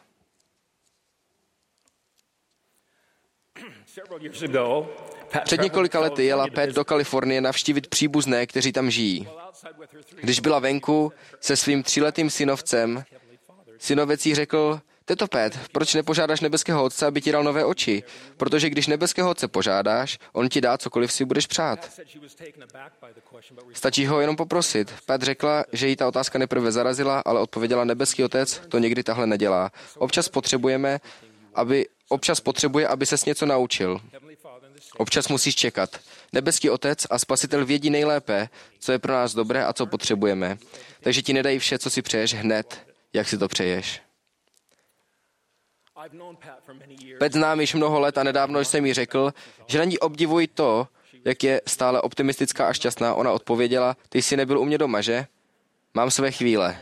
Před několika lety jela Pat do Kalifornie navštívit příbuzné, kteří tam žijí. Když byla venku se svým 3letým synovcem, synovec jí řekl: teto Pat, proč nepožádáš nebeského otce, aby ti dal nové oči? Protože když nebeského otce požádáš, on ti dá cokoliv si budeš přát. Stačí ho jenom poprosit. Pat řekla, že jí ta otázka nejprve zarazila, ale odpověděla: nebeský otec to někdy tahle nedělá. Občas potřebuje, aby ses něco naučil. Občas musíš čekat. Nebeský otec a spasitel vědí nejlépe, co je pro nás dobré a co potřebujeme. Takže ti nedají vše, co si přeješ, hned, jak si to přeješ. Pat znám již mnoho let a nedávno jsem jí řekl, že na ní obdivuji to, jak je stále optimistická a šťastná. Ona odpověděla: ty jsi nebyl u mě doma, že? Mám své chvíle.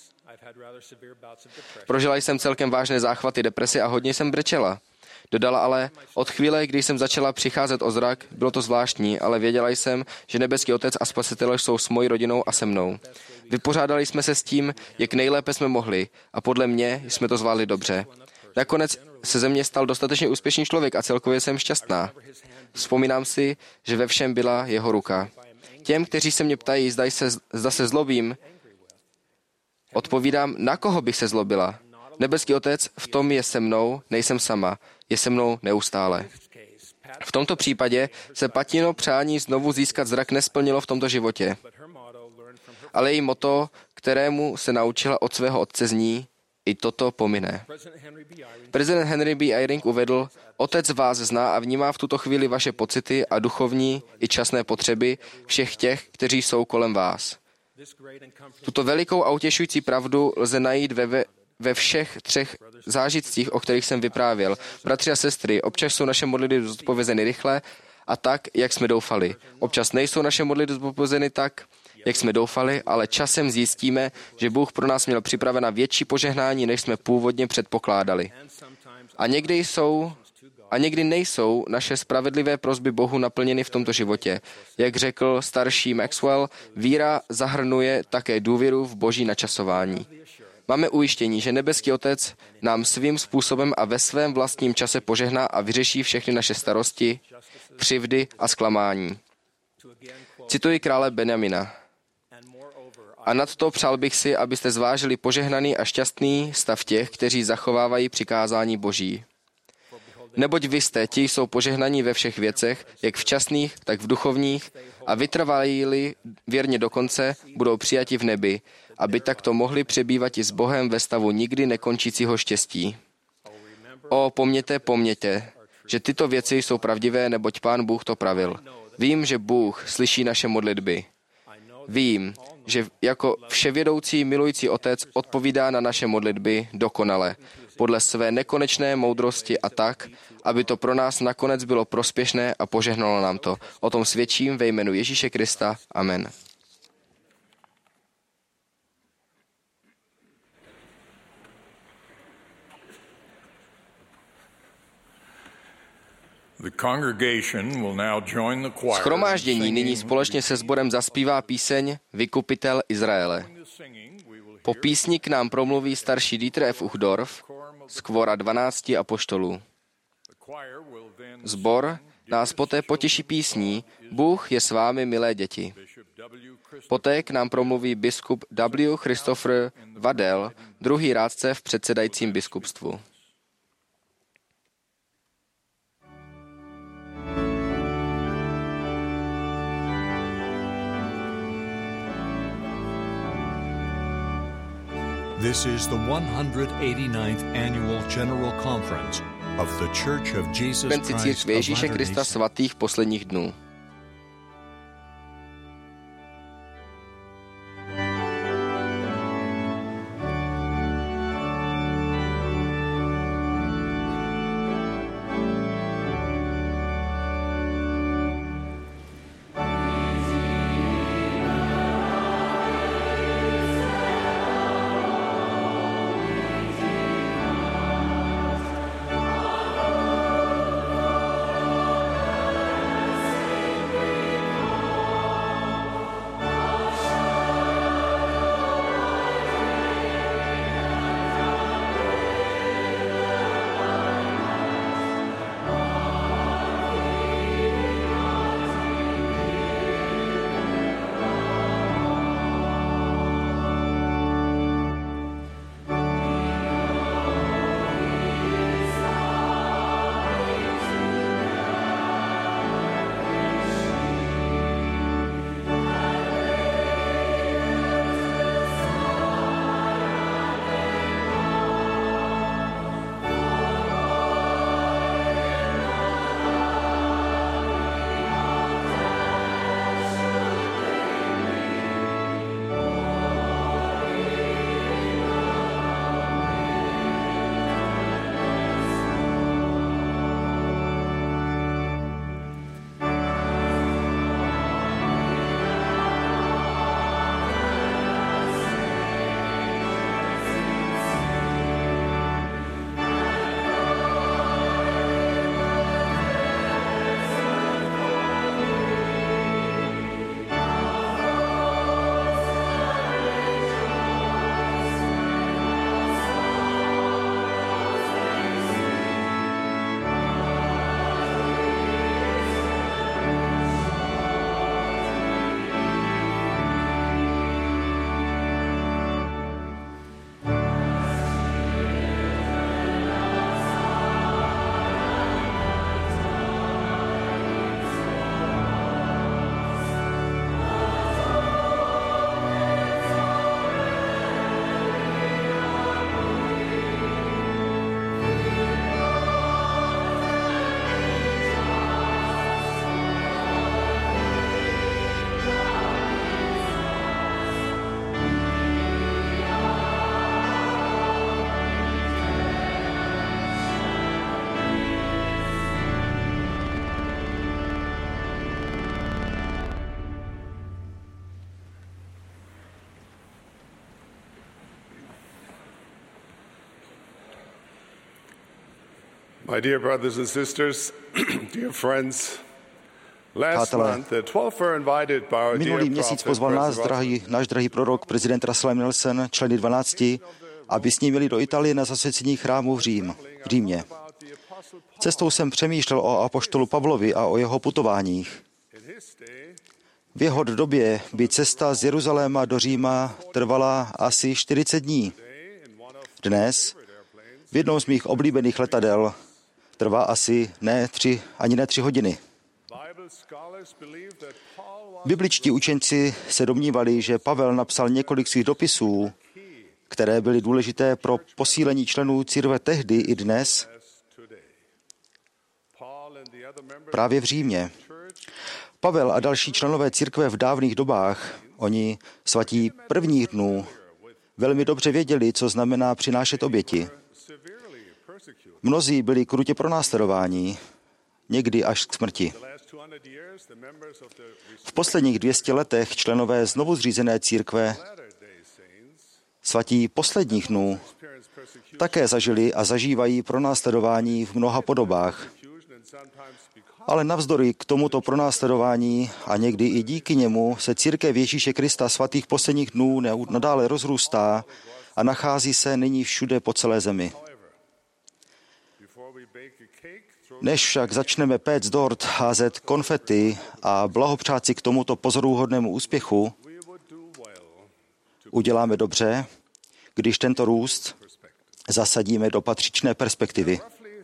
Prožila jsem celkem vážné záchvaty deprese a hodně jsem brečela. Dodala ale: od chvíle, kdy jsem začala přicházet o zrak, bylo to zvláštní, ale věděla jsem, že nebeský otec a spasitel jsou s mojí rodinou a se mnou. Vypořádali jsme se s tím, jak nejlépe jsme mohli a podle mě jsme to zvládli dobře. Nakonec se ze mě stal dostatečně úspěšný člověk a celkově jsem šťastná. Vzpomínám si, že ve všem byla jeho ruka. Těm, kteří se mě ptají, zda se zlobím, odpovídám: na koho bych se zlobila? Nebeský otec v tom je se mnou, nejsem sama, je se mnou neustále. V tomto případě se Patino přání znovu získat zrak nesplnilo v tomto životě. Ale její motto, kterému se naučila od svého otce, zní: i toto pomine. Prezident Henry B. Eyring uvedl: otec vás zná a vnímá v tuto chvíli vaše pocity a duchovní i časné potřeby všech těch, kteří jsou kolem vás. Tuto velikou a utěšující pravdu lze najít ve všech 3 zážitcích, o kterých jsem vyprávěl. Bratři a sestry, občas jsou naše modlitby zodpovězeny rychle a tak, jak jsme doufali. Občas nejsou naše modlitby zodpovězeny tak, jak jsme doufali, ale časem zjistíme, že Bůh pro nás měl připravena větší požehnání, než jsme původně předpokládali. A někdy nejsou naše spravedlivé prosby Bohu naplněny v tomto životě. Jak řekl starší Maxwell, víra zahrnuje také důvěru v Boží načasování. Máme ujištění, že nebeský otec nám svým způsobem a ve svém vlastním čase požehná a vyřeší všechny naše starosti, křivdy a zklamání. Cituji krále Benjamina. A nad to přál bych si, abyste zvážili požehnaný a šťastný stav těch, kteří zachovávají přikázání Boží. Neboť vy jste, ti jsou požehnaní ve všech věcech, jak včasných, tak v duchovních, a vytrvají-li věrně do konce, budou přijati v nebi, aby takto mohli přebývat i s Bohem ve stavu nikdy nekončícího štěstí. Pomněte, že tyto věci jsou pravdivé, neboť Pán Bůh to pravil. Vím, že Bůh slyší naše modlitby. Vím, že jako vševědoucí milující otec odpovídá na naše modlitby dokonale, podle své nekonečné moudrosti a tak, aby to pro nás nakonec bylo prospěšné a požehnalo nám to. O tom svědčím ve jménu Ježíše Krista. Amen. Shromáždění nyní společně se sborem zaspívá píseň Vykupitel Izraele. Po písni k nám promluví starší Dieter F. Uchtdorf z kvora 12 apoštolů. Sbor nás poté potěší písní Bůh je s vámi, milé děti. Poté k nám promluví biskup W. Christopher Waddell, druhý rádce v předsedajícím biskupstvu. This is the 189th Annual General Conference of the Church of Jesus Konvenci Christ Církve Ježíše Krista svatých posledních dnů. My dear brothers and sisters, dear friends, Přátelé, minulý měsíc pozval nás náš drahý prorok, prezident Russell M. Nelson, členy 12, aby s ním jeli do Itálie na zasvěcení chrámu v Římě. Cestou jsem přemýšlel o apoštolu Pavlovi a o jeho putováních. V jeho době by cesta z Jeruzaléma do Říma trvala asi 40 dní. Dnes v jednom z mých oblíbených letadel trvá asi ani ne 3 hodiny. Bibličtí učenci se domnívali, že Pavel napsal několik svých dopisů, které byly důležité pro posílení členů církve tehdy i dnes, právě v Římě. Pavel a další členové církve v dávných dobách, oni svatí prvních dnů, velmi dobře věděli, co znamená přinášet oběti. Mnozí byli krutě pronásledováni, někdy až k smrti. V posledních 200 letech členové znovuzřízené církve, svatí posledních dnů, také zažili a zažívají pronásledování v mnoha podobách. Ale navzdory k tomuto pronásledování a někdy i díky němu se církev Ježíše Krista svatých posledních dnů nadále rozrůstá a nachází se nyní všude po celé zemi. Než však začneme péct dort, házet konfety a blahopřát si k tomuto pozoruhodnému úspěchu, uděláme dobře, když tento růst zasadíme do patřičné perspektivy.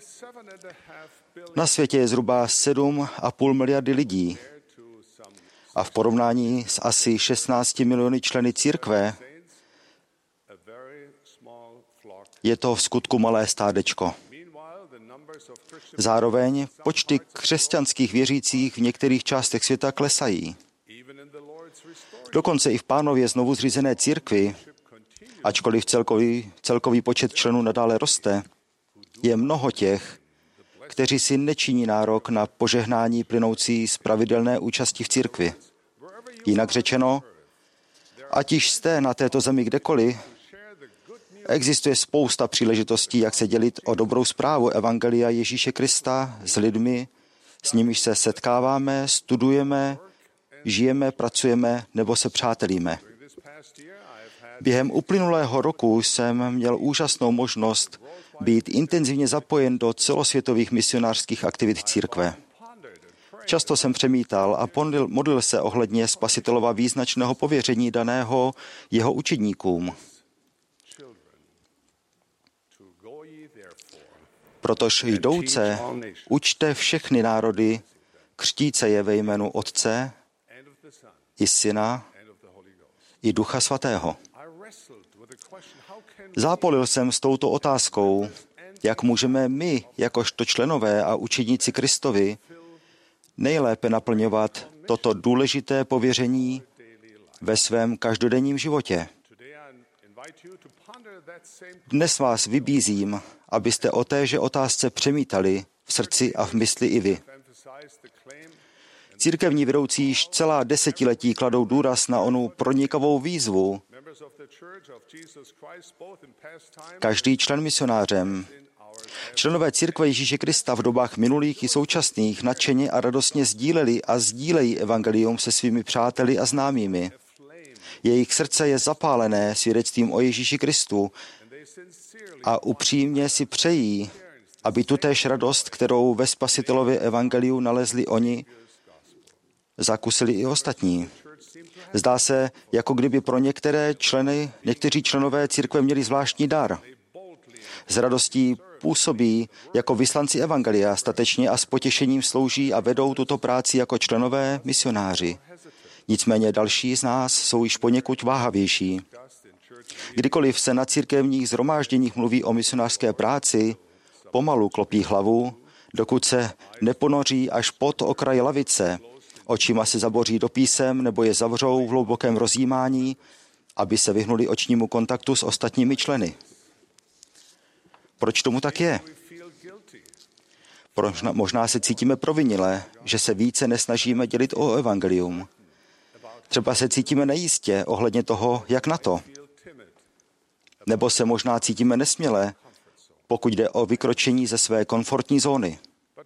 Na světě je zhruba 7,5 miliardy lidí a v porovnání s asi 16 miliony členy církve je to v skutku malé stádečko. Zároveň počty křesťanských věřících v některých částech světa klesají. Dokonce i v Pánově znovu zřízené církvi, ačkoliv celkový počet členů nadále roste, je mnoho těch, kteří si nečiní nárok na požehnání plynoucí z pravidelné účasti v církvi. Jinak řečeno, ať již jste na této zemi kdekoliv, existuje spousta příležitostí, jak se dělit o dobrou zprávu evangelia Ježíše Krista s lidmi, s nimiž se setkáváme, studujeme, žijeme, pracujeme nebo se přátelíme. Během uplynulého roku jsem měl úžasnou možnost být intenzivně zapojen do celosvětových misionářských aktivit církve. Často jsem přemítal a modlil se ohledně Spasitelova význačného pověření daného jeho učedníkům. Protož jdouce učte všechny národy, křtíce je ve jménu Otce i Syna i Ducha Svatého. Zápolil jsem s touto otázkou, jak můžeme my, jakožto členové a učedníci Kristovi, nejlépe naplňovat toto důležité pověření ve svém každodenním životě. Dnes vás vybízím, abyste o téže otázce přemítali v srdci a v mysli i vy. Církevní vedoucí již celá desetiletí kladou důraz na onu pronikavou výzvu. Každý člen misionářem. Členové církve Ježíše Krista v dobách minulých i současných nadšeně a radostně sdíleli a sdílejí evangelium se svými přáteli a známými. Jejich srdce je zapálené svědectvím o Ježíši Kristu a upřímně si přejí, aby tutéž radost, kterou ve Spasitelově evangeliu nalezli oni, zakusili i ostatní. Zdá se, jako kdyby pro někteří členové církve měli zvláštní dar. S radostí působí jako vyslanci evangelia, statečně a s potěšením slouží a vedou tuto práci jako členové misionáři. Nicméně další z nás jsou již poněkud váhavější. Kdykoliv se na církevních shromážděních mluví o misionářské práci, pomalu klopí hlavu, dokud se neponoří až pod okraj lavice, očima se zaboří do písem nebo je zavřou v hlubokém rozjímání, aby se vyhnuli očnímu kontaktu s ostatními členy. Proč tomu tak je? Možná se cítíme provinile, že se více nesnažíme dělit o evangelium. Třeba se cítíme nejistě ohledně toho, jak na to. Nebo se možná cítíme nesměle, pokud jde o vykročení ze své komfortní zóny.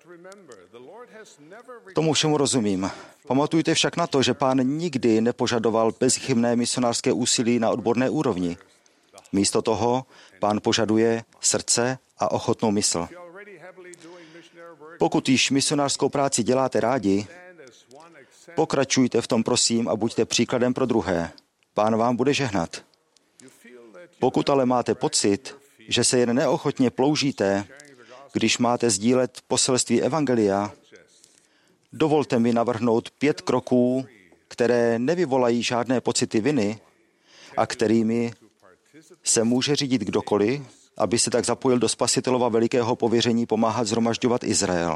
Tomu všemu rozumím. Pamatujte však na to, že Pán nikdy nepožadoval bezchybné misionářské úsilí na odborné úrovni. Místo toho Pán požaduje srdce a ochotnou mysl. Pokud již misionářskou práci děláte rádi, pokračujte v tom, prosím, a buďte příkladem pro druhé. Pán vám bude žehnat. Pokud ale máte pocit, že se jen neochotně ploužíte, když máte sdílet poselství evangelia, dovolte mi navrhnout 5 kroků, které nevyvolají žádné pocity viny a kterými se může řídit kdokoliv, aby se tak zapojil do Spasitelova velikého pověření pomáhat shromažďovat Izrael.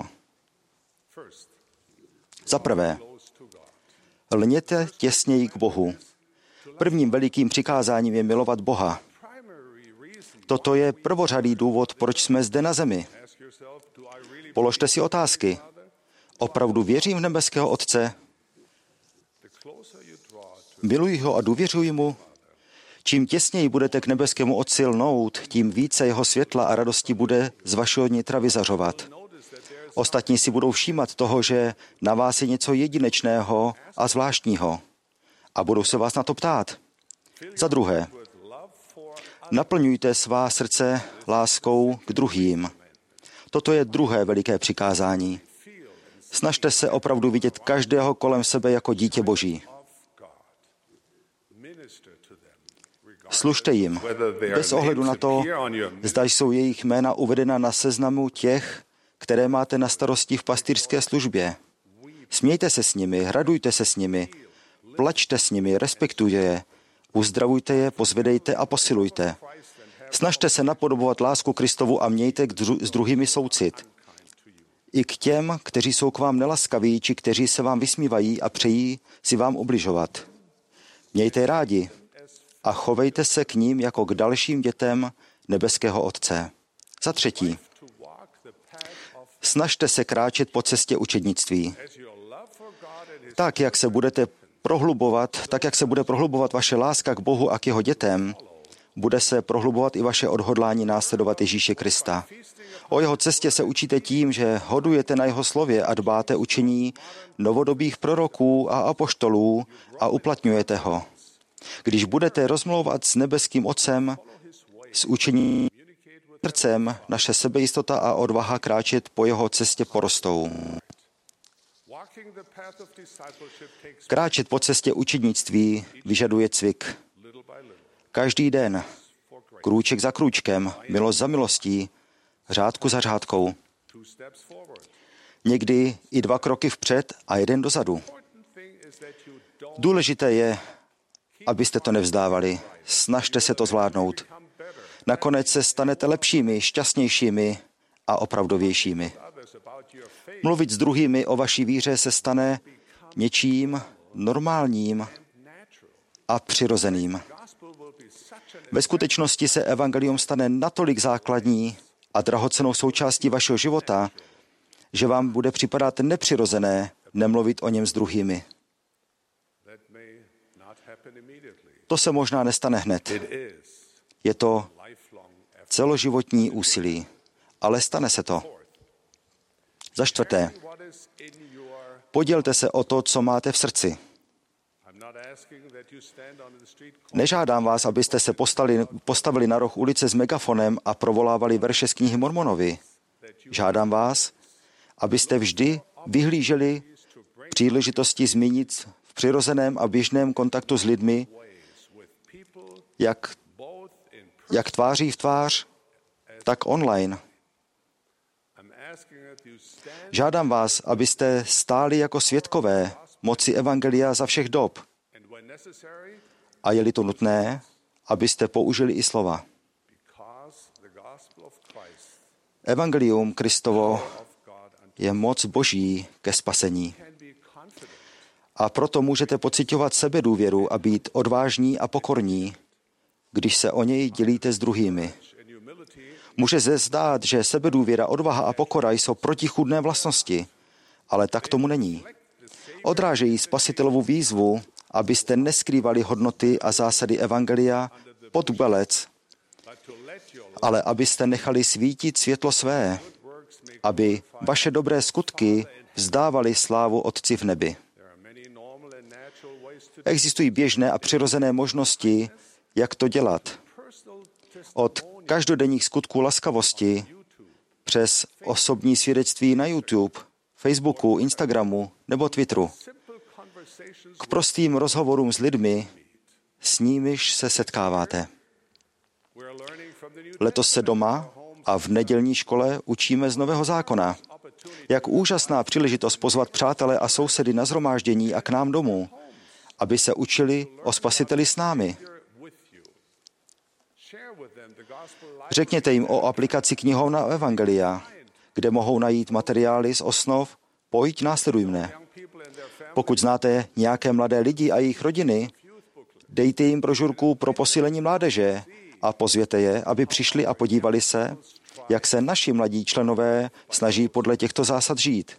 Za prvé, lněte těsněji k Bohu. Prvním velikým přikázáním je milovat Boha. Toto je prvořadý důvod, proč jsme zde na zemi. Položte si otázky. Opravdu věřím v nebeského Otce? Miluji ho a důvěřuji mu? Čím těsněji budete k nebeskému Otci lnout, tím více jeho světla a radosti bude z vašeho nitra vyzařovat. Ostatní si budou všímat toho, že na vás je něco jedinečného a zvláštního a budou se vás na to ptát. Za druhé, naplňujte svá srdce láskou k druhým. Toto je druhé veliké přikázání. Snažte se opravdu vidět každého kolem sebe jako dítě Boží. Služte jim, bez ohledu na to, zda jsou jejich jména uvedena na seznamu těch, které máte na starosti v pastýřské službě. Smějte se s nimi, radujte se s nimi, plačte s nimi, respektujte je, uzdravujte je, pozvedejte a posilujte. Snažte se napodobovat lásku Kristovu a mějte s druhými soucit. I k těm, kteří jsou k vám nelaskaví, či kteří se vám vysmívají a přejí si vám ubližovat. Mějte je rádi a chovejte se k ním jako k dalším dětem nebeského Otce. Za třetí, snažte se kráčet po cestě učednictví. Tak, jak se bude prohlubovat vaše láska k Bohu a k jeho dětem, bude se prohlubovat i vaše odhodlání následovat Ježíše Krista. O jeho cestě se učíte tím, že hodujete na jeho slově a dbáte učení novodobých proroků a apoštolů a uplatňujete ho. Když budete rozmlouvat s nebeským Otcem, s učením srdcem, naše sebejistota a odvaha kráčet po jeho cestě porostou. Kráčet po cestě učednictví vyžaduje cvik. Každý den, krůček za krůčkem, milost za milostí, řádku za řádkou. Někdy i 2 kroky vpřed a 1 dozadu. Důležité je, abyste to nevzdávali. Snažte se to zvládnout. Nakonec se stanete lepšími, šťastnějšími a opravdovějšími. Mluvit s druhými o vaší víře se stane něčím normálním a přirozeným. Ve skutečnosti se evangelium stane natolik základní a drahocennou součástí vašeho života, že vám bude připadat nepřirozené nemluvit o něm s druhými. To se možná nestane hned. Je to celoživotní úsilí, ale stane se to. Za čtvrté, podělte se o to, co máte v srdci. Nežádám vás, abyste se postavili na roh ulice s megafonem a provolávali verše z knihy Mormonovi. Žádám vás, abyste vždy vyhlíželi příležitosti zmínit v přirozeném a běžném kontaktu s lidmi, jak tváří v tvář, tak online. Žádám vás, abyste stáli jako svědkové moci evangelia za všech dob. A je-li to nutné, abyste použili i slova. Evangelium Kristovo je moc Boží ke spasení. A proto můžete pociťovat sebedůvěru a být odvážní a pokorní, když se o něj dělíte s druhými. Může se zdát, že sebedůvěra, odvaha a pokora jsou protichůdné vlastnosti, ale tak tomu není. Odrážejí Spasitelovu výzvu, abyste neskrývali hodnoty a zásady evangelia pod velec, ale abyste nechali svítit světlo své, aby vaše dobré skutky vzdávaly slávu Otci v nebi. Existují běžné a přirozené možnosti, jak to dělat. Od každodenních skutků laskavosti přes osobní svědectví na YouTube, Facebooku, Instagramu nebo Twitteru k prostým rozhovorům s lidmi, s nimiž se setkáváte. Letos se doma a v nedělní škole učíme z Nového zákona. Jak úžasná příležitost pozvat přátele a sousedy na shromáždění a k nám domů, aby se učili o Spasiteli s námi. Řekněte jim o aplikaci knihovna Evangelia, kde mohou najít materiály z osnov Pojď, následuj mne. Pokud znáte nějaké mladé lidi a jejich rodiny, dejte jim brožurku pro posílení mládeže a pozvěte je, aby přišli a podívali se, jak se naši mladí členové snaží podle těchto zásad žít.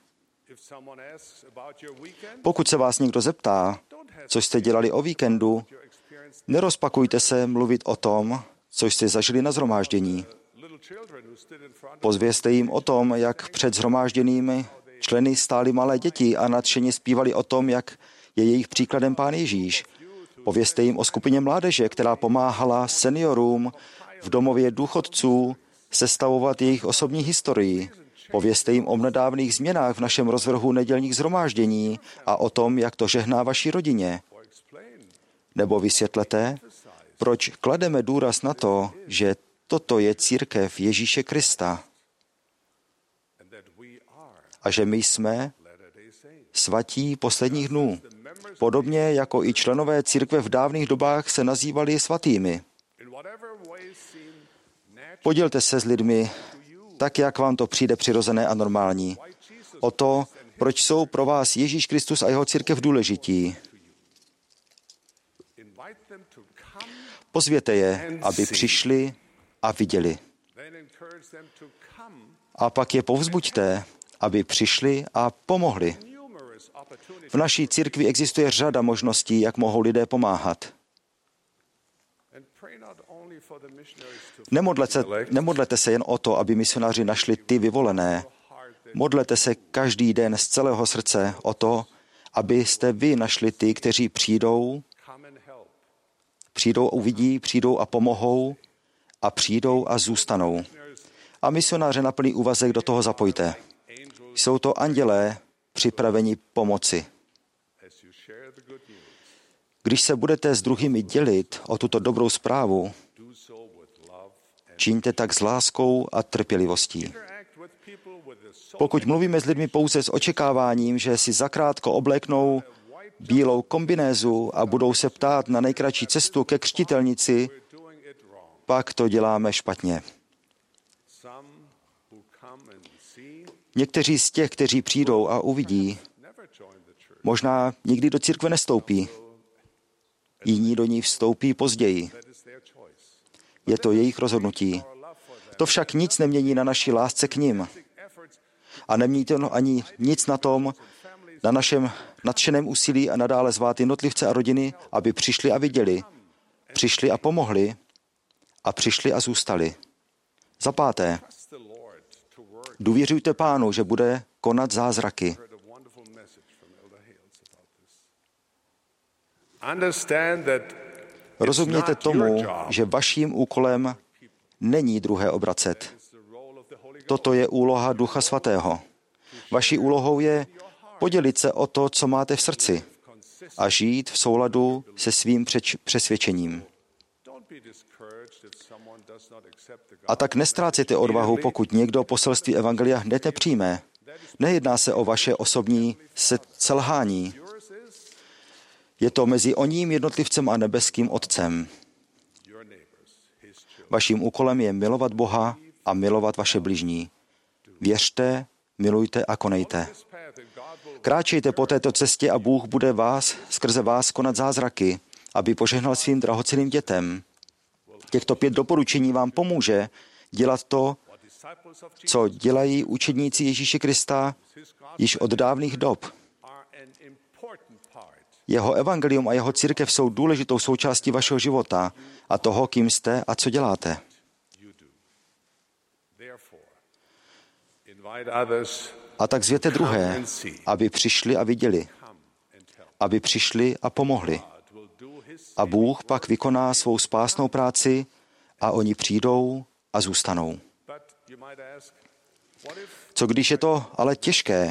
Pokud se vás někdo zeptá, co jste dělali o víkendu, nerozpakujte se mluvit o tom, co jste zažili na shromáždění. Pozvěste jim o tom, jak před shromážděnými členy stály malé děti a nadšeně zpívali o tom, jak je jejich příkladem Pán Ježíš. Povězte jim o skupině mládeže, která pomáhala seniorům v domově důchodců sestavovat jejich osobní historii. Povězte jim o nedávných změnách v našem rozvrhu nedělních shromáždění a o tom, jak to žehná vaší rodině. Nebo vysvětlete, proč klademe důraz na to, že toto je církev Ježíše Krista a že my jsme svatí posledních dnů. Podobně jako i členové církve v dávných dobách se nazývali svatými. Podělte se s lidmi tak, jak vám to přijde přirozené a normální. O to, proč jsou pro vás Ježíš Kristus a jeho církev důležití. Pozvěte je, aby přišli a viděli. A pak je povzbuďte, aby přišli a pomohli. V naší církvi existuje řada možností, jak mohou lidé pomáhat. Nemodlete se jen o to, aby misionáři našli ty vyvolené. Modlete se každý den z celého srdce o to, abyste vy našli ty, kteří přijdou a uvidí, přijdou a pomohou a přijdou a zůstanou. A misionáře na plný úvazek do toho zapojte. Jsou to andělé připraveni pomoci. Když se budete s druhými dělit o tuto dobrou zprávu, čiňte tak s láskou a trpělivostí. Pokud mluvíme s lidmi pouze s očekáváním, že si zakrátko obléknou bílou kombinézu a budou se ptát na nejkratší cestu ke křtitelnici, pak to děláme špatně. Někteří z těch, kteří přijdou a uvidí, možná nikdy do církve nestoupí. Jiní do ní vstoupí později. Je to jejich rozhodnutí. To však nic nemění na naší lásce k nim. A nemění to ani nic na tom, na našem nadšeném úsilí a nadále zvát jednotlivce a rodiny, aby přišli a viděli, přišli a pomohli a přišli a zůstali. Za páté, důvěřujte Pánu, že bude konat zázraky. Rozumějte tomu, že vaším úkolem není druhé obracet. Toto je úloha Ducha Svatého. Vaší úlohou je podělit se o to, co máte v srdci a žít v souladu se svým přesvědčením. A tak nestrácejte odvahu, pokud někdo poselství evangelia hned nepřijme. Nejedná se o vaše osobní selhání. Je to mezi oním jednotlivcem a nebeským Otcem. Vaším úkolem je milovat Boha a milovat vaše bližní. Věřte, milujte a konejte. Kráčejte po této cestě a Bůh bude skrze vás konat zázraky, aby požehnal svým drahocenným dětem. Těchto 5 doporučení vám pomůže dělat to, co dělají učedníci Ježíše Krista již od dávných dob. Jeho evangelium a jeho církev jsou důležitou součástí vašeho života a toho, kým jste a co děláte. A tak zvěte druhé, aby přišli a viděli, aby přišli a pomohli. A Bůh pak vykoná svou spásnou práci a oni přijdou a zůstanou. Co když je to ale těžké?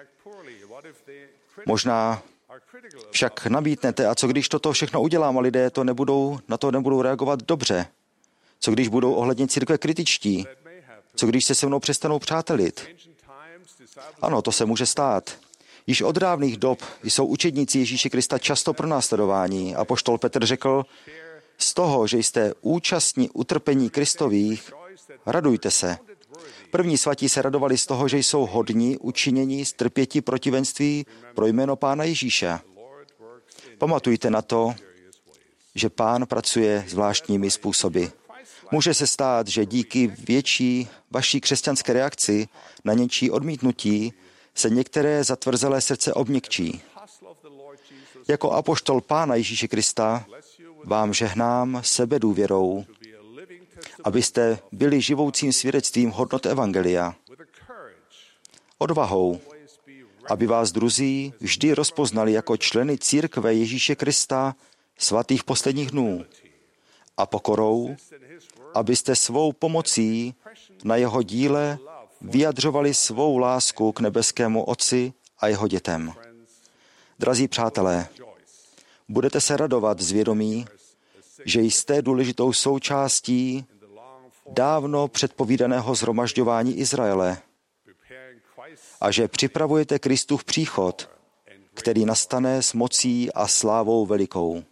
Možná však nabídnete, a co když toto všechno udělám a lidé na to nebudou reagovat dobře? Co když budou ohledně církve kritičtí? Co když se mnou přestanou přátelit? Ano, to se může stát. Již od dávných dob jsou učedníci Ježíše Krista často pronásledováni. Apoštol Petr řekl, z toho, že jste účastní utrpení Kristových, radujte se. První svatí se radovali z toho, že jsou hodní učinění strpěti protivenství pro jméno Pána Ježíše. Pamatujte na to, že Pán pracuje zvláštními způsoby. Může se stát, že díky větší vaší křesťanské reakci na něčí odmítnutí se některé zatvrzelé srdce obměkčí. Jako apoštol Pána Ježíše Krista vám žehnám sebedůvěrou, abyste byli živoucím svědectvím hodnot evangelia. Odvahou, aby vás druzí vždy rozpoznali jako členy církve Ježíše Krista, svatých posledních dnů. A pokorou, abyste svou pomocí na jeho díle vyjadřovali svou lásku k nebeskému Otci a jeho dětem. Drazí přátelé, budete se radovat z vědomí, že jste důležitou součástí dávno předpovídaného shromažďování Izraele a že připravujete Kristův příchod, který nastane s mocí a slávou velikou.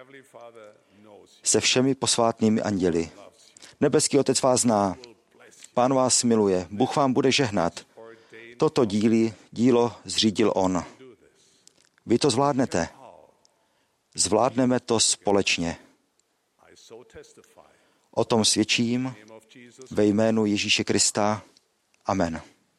Se všemi posvátnými anděli. Nebeský Otec vás zná. Pán vás miluje. Bůh vám bude žehnat. Toto dílo zřídil On. Vy to zvládnete. Zvládneme to společně. O tom svědčím ve jménu Ježíše Krista. Amen.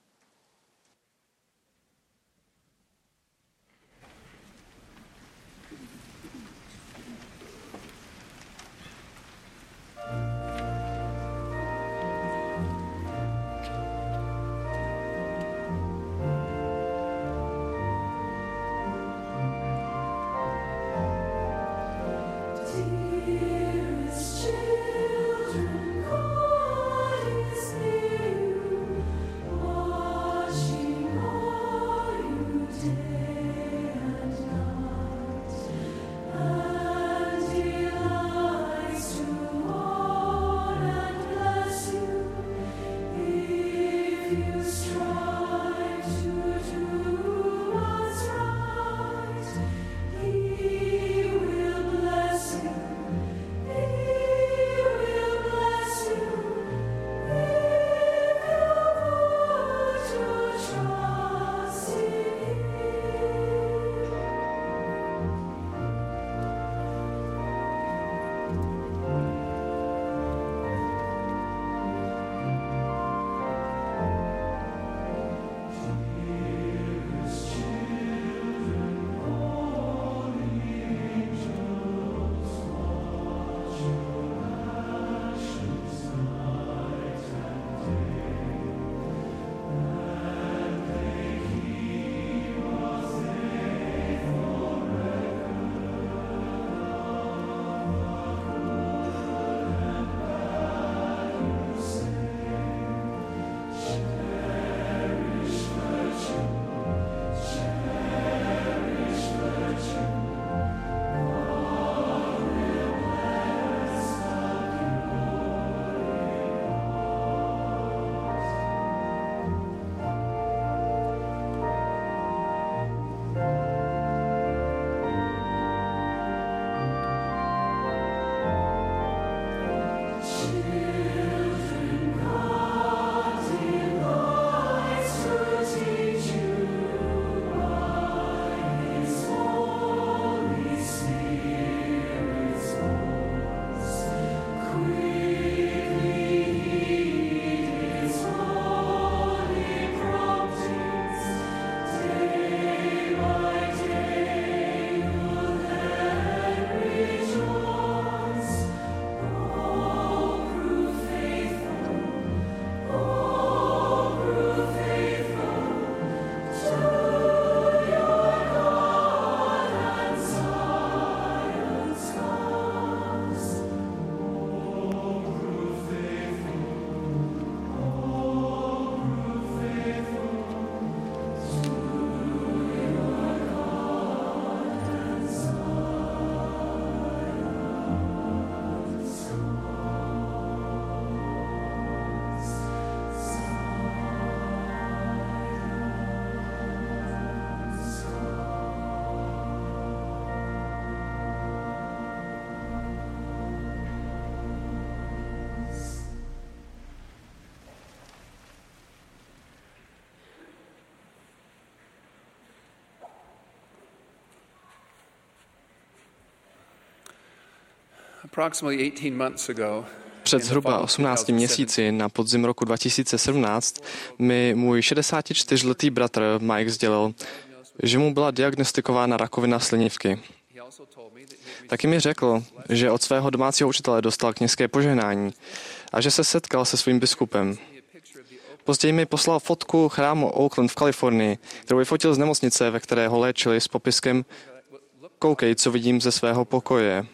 Před zhruba 18 měsíci na podzim roku 2017 mi můj 64letý bratr Mike sdělil, že mu byla diagnostikována rakovina slinivky. Taky mi řekl, že od svého domácího učitele dostal kněžské požehnání a že se setkal se svým biskupem. Později mi poslal fotku chrámu Oakland v Kalifornii, kterou vyfotil z nemocnice, ve které ho léčili, s popiskem "Koukej, co vidím ze svého pokoje."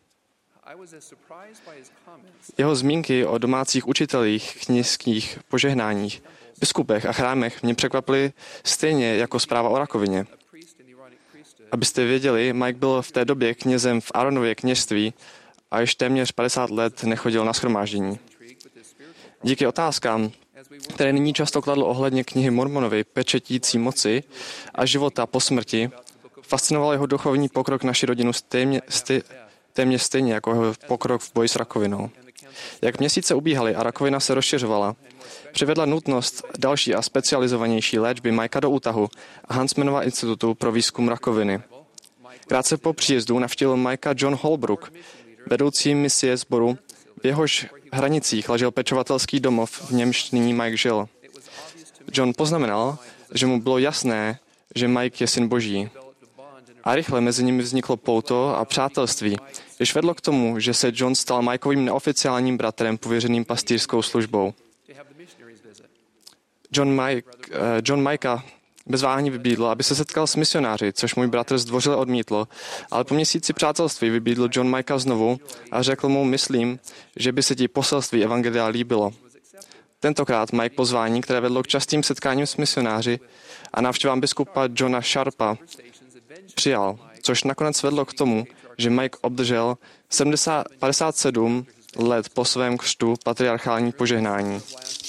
Jeho zmínky o domácích učitelích, kněžských požehnáních, biskupech a chrámech mě překvapily stejně jako zpráva o rakovině. Abyste věděli, Mike byl v té době knězem v Aaronově kněžství a již téměř 50 let nechodil na shromáždění. Díky otázkám, které nyní často kladl ohledně knihy Mormonovy Pečetící moci a života po smrti, fascinoval jeho duchovní pokrok naši rodinu téměř stejně jako jeho pokrok v boji s rakovinou. Jak měsíce ubíhaly a rakovina se rozšiřovala, přivedla nutnost další a specializovanější léčby Mikea do útahu a Huntsmanova institutu pro výzkum rakoviny. Krátce po příjezdu navštívil Mikea John Holbrook, vedoucí misie sboru, v jehož hranicích ležel pečovatelský domov, v němž nyní Mike žil. John poznamenal, že mu bylo jasné, že Mike je syn Boží. A rychle mezi nimi vzniklo pouto a přátelství, jež vedlo k tomu, že se John stal Mikeovým neoficiálním bratrem pověřeným pastýřskou službou. John Mikea bez váhání vybídl, aby se setkal s misionáři, což můj bratr zdvořile odmítl, ale po měsíci přátelství vybídl John Mikea znovu a řekl mu, myslím, že by se ti poselství evangelia líbilo. Tentokrát Mike pozvání, které vedlo k častým setkáním s misionáři a návštěvám biskupa Johna Sharpa, přijal, což nakonec vedlo k tomu, že Mike obdržel 57 let po svém křtu patriarchální požehnání.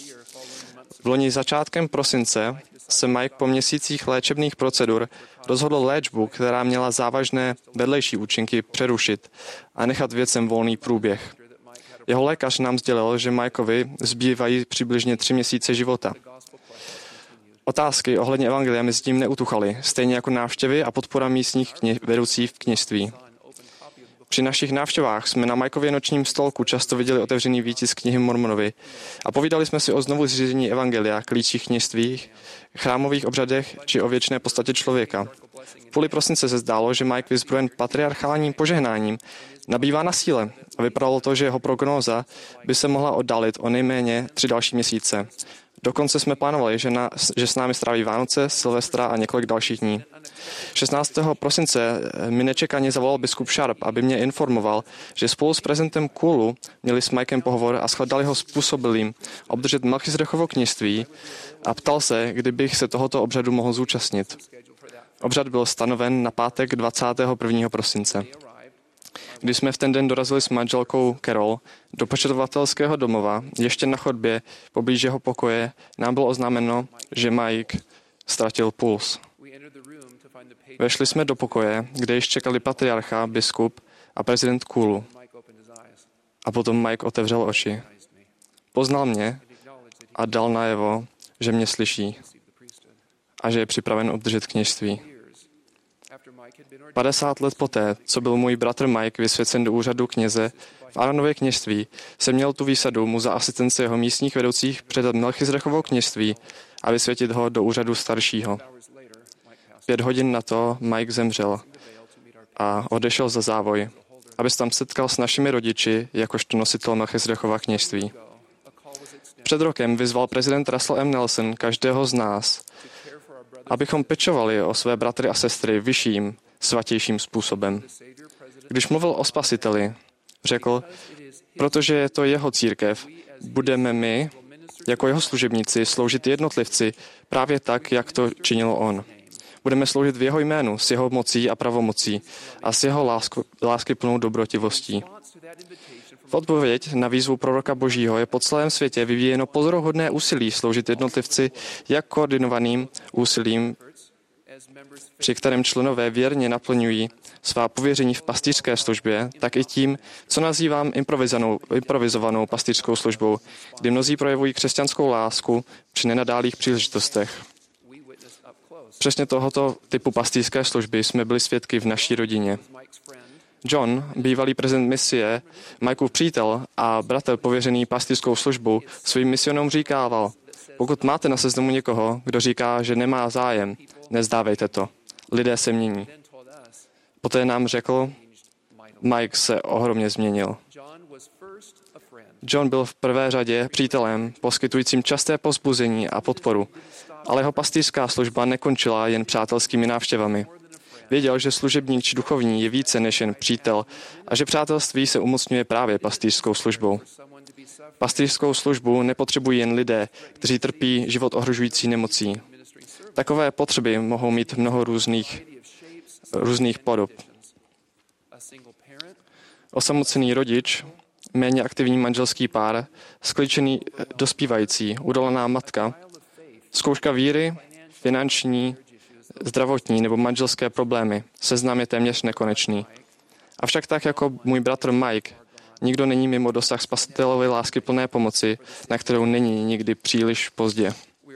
V loni začátkem prosince se Mike po měsících léčebných procedur rozhodl léčbu, která měla závažné vedlejší účinky, přerušit a nechat věcem volný průběh. Jeho lékař nám sdělil, že Mikeovi zbývají přibližně 3 měsíce života. Otázky ohledně evangelia mezi tím neutuchaly, stejně jako návštěvy a podpora místních vedoucích v kněžství. Při našich návštěvách jsme na Mikeově nočním stolku často viděli otevřený výtisk knihy Mormonovy a povídali jsme si o znovu zřízení evangelia, klíčích kněžstvích, chrámových obřadech či o věčné podstatě člověka. V půli prosince se zdálo, že Mike, vyzbrojen patriarchálním požehnáním, nabývá na síle a vypadalo to, že jeho prognóza by se mohla oddálit o nejméně 3 další měsíce. Dokonce jsme plánovali, že s námi stráví Vánoce, Silvestra a několik dalších dní. 16. prosince mi nečekaně zavolal biskup Sharp, aby mě informoval, že spolu s prezidentem Coolu měli s Mikem pohovor a shledali ho způsobilým obdržet Melchizedekovo kněžství a ptal se, kdy bych se tohoto obřadu mohl zúčastnit. Obřad byl stanoven na pátek 21. prosince. Když jsme v ten den dorazili s manželkou Carol do pečovatelského domova, ještě na chodbě poblíž jeho pokoje nám bylo oznámeno, že Mike ztratil puls. Vešli jsme do pokoje, kde již čekali patriarcha, biskup a prezident Coolu. A potom Mike otevřel oči. Poznal mě a dal najevo, že mě slyší a že je připraven obdržet kněžství. 50 let poté, co byl můj bratr Mike vysvěcen do úřadu kněze v Aaronově kněžství, jsem měl tu výsadu mu za asistence jeho místních vedoucích předat Melchizedekovo kněžství a vysvětit ho do úřadu staršího. 5 hodin na to Mike zemřel a odešel za závoj, aby se tam setkal s našimi rodiči jakožto nositel Melchizedekova kněžství. Před rokem vyzval prezident Russell M. Nelson každého z nás, abychom pečovali o své bratry a sestry vyšším, svatějším způsobem. Když mluvil o Spasiteli, řekl, protože je to jeho církev, budeme my, jako jeho služebníci, sloužit jednotlivci právě tak, jak to činil on. Budeme sloužit v jeho jménu, s jeho mocí a pravomocí a s jeho láskyplnou dobrotivostí. V odpověď na výzvu proroka Božího je po celém světě vyvíjeno pozoruhodné úsilí sloužit jednotlivci jak koordinovaným úsilím, při kterém členové věrně naplňují svá pověření v pastýřské službě, tak i tím, co nazývám improvizovanou pastýřskou službou, kdy mnozí projevují křesťanskou lásku při nenadálých příležitostech. Přesně tohoto typu pastýřské služby jsme byli svědky v naší rodině. John, bývalý prezident misie, Mikeův přítel a bratr pověřený pastýřskou službou, svým misionům říkával, pokud máte na seznamu někoho, kdo říká, že nemá zájem, nezdávejte to. Lidé se mění. Poté nám řekl, Mike se ohromně změnil. John byl v prvé řadě přítelem, poskytujícím časté povzbuzení a podporu, ale jeho pastýřská služba nekončila jen přátelskými návštěvami. Věděl, že služebník či duchovní je více než jen přítel a že přátelství se umocňuje právě pastýřskou službou. Pastýřskou službu nepotřebují jen lidé, kteří trpí život ohrožující nemocí. Takové potřeby mohou mít mnoho různých podob. Osamocený rodič, méně aktivní manželský pár, skličený dospívající, udolená matka, zkouška víry, finanční, zdravotní nebo manželské problémy. Seznam je téměř nekonečný. Avšak tak jako můj bratr Mike, nikdo není mimo dosah spasitelovy lásky plné pomoci, na kterou není nikdy příliš pozdě.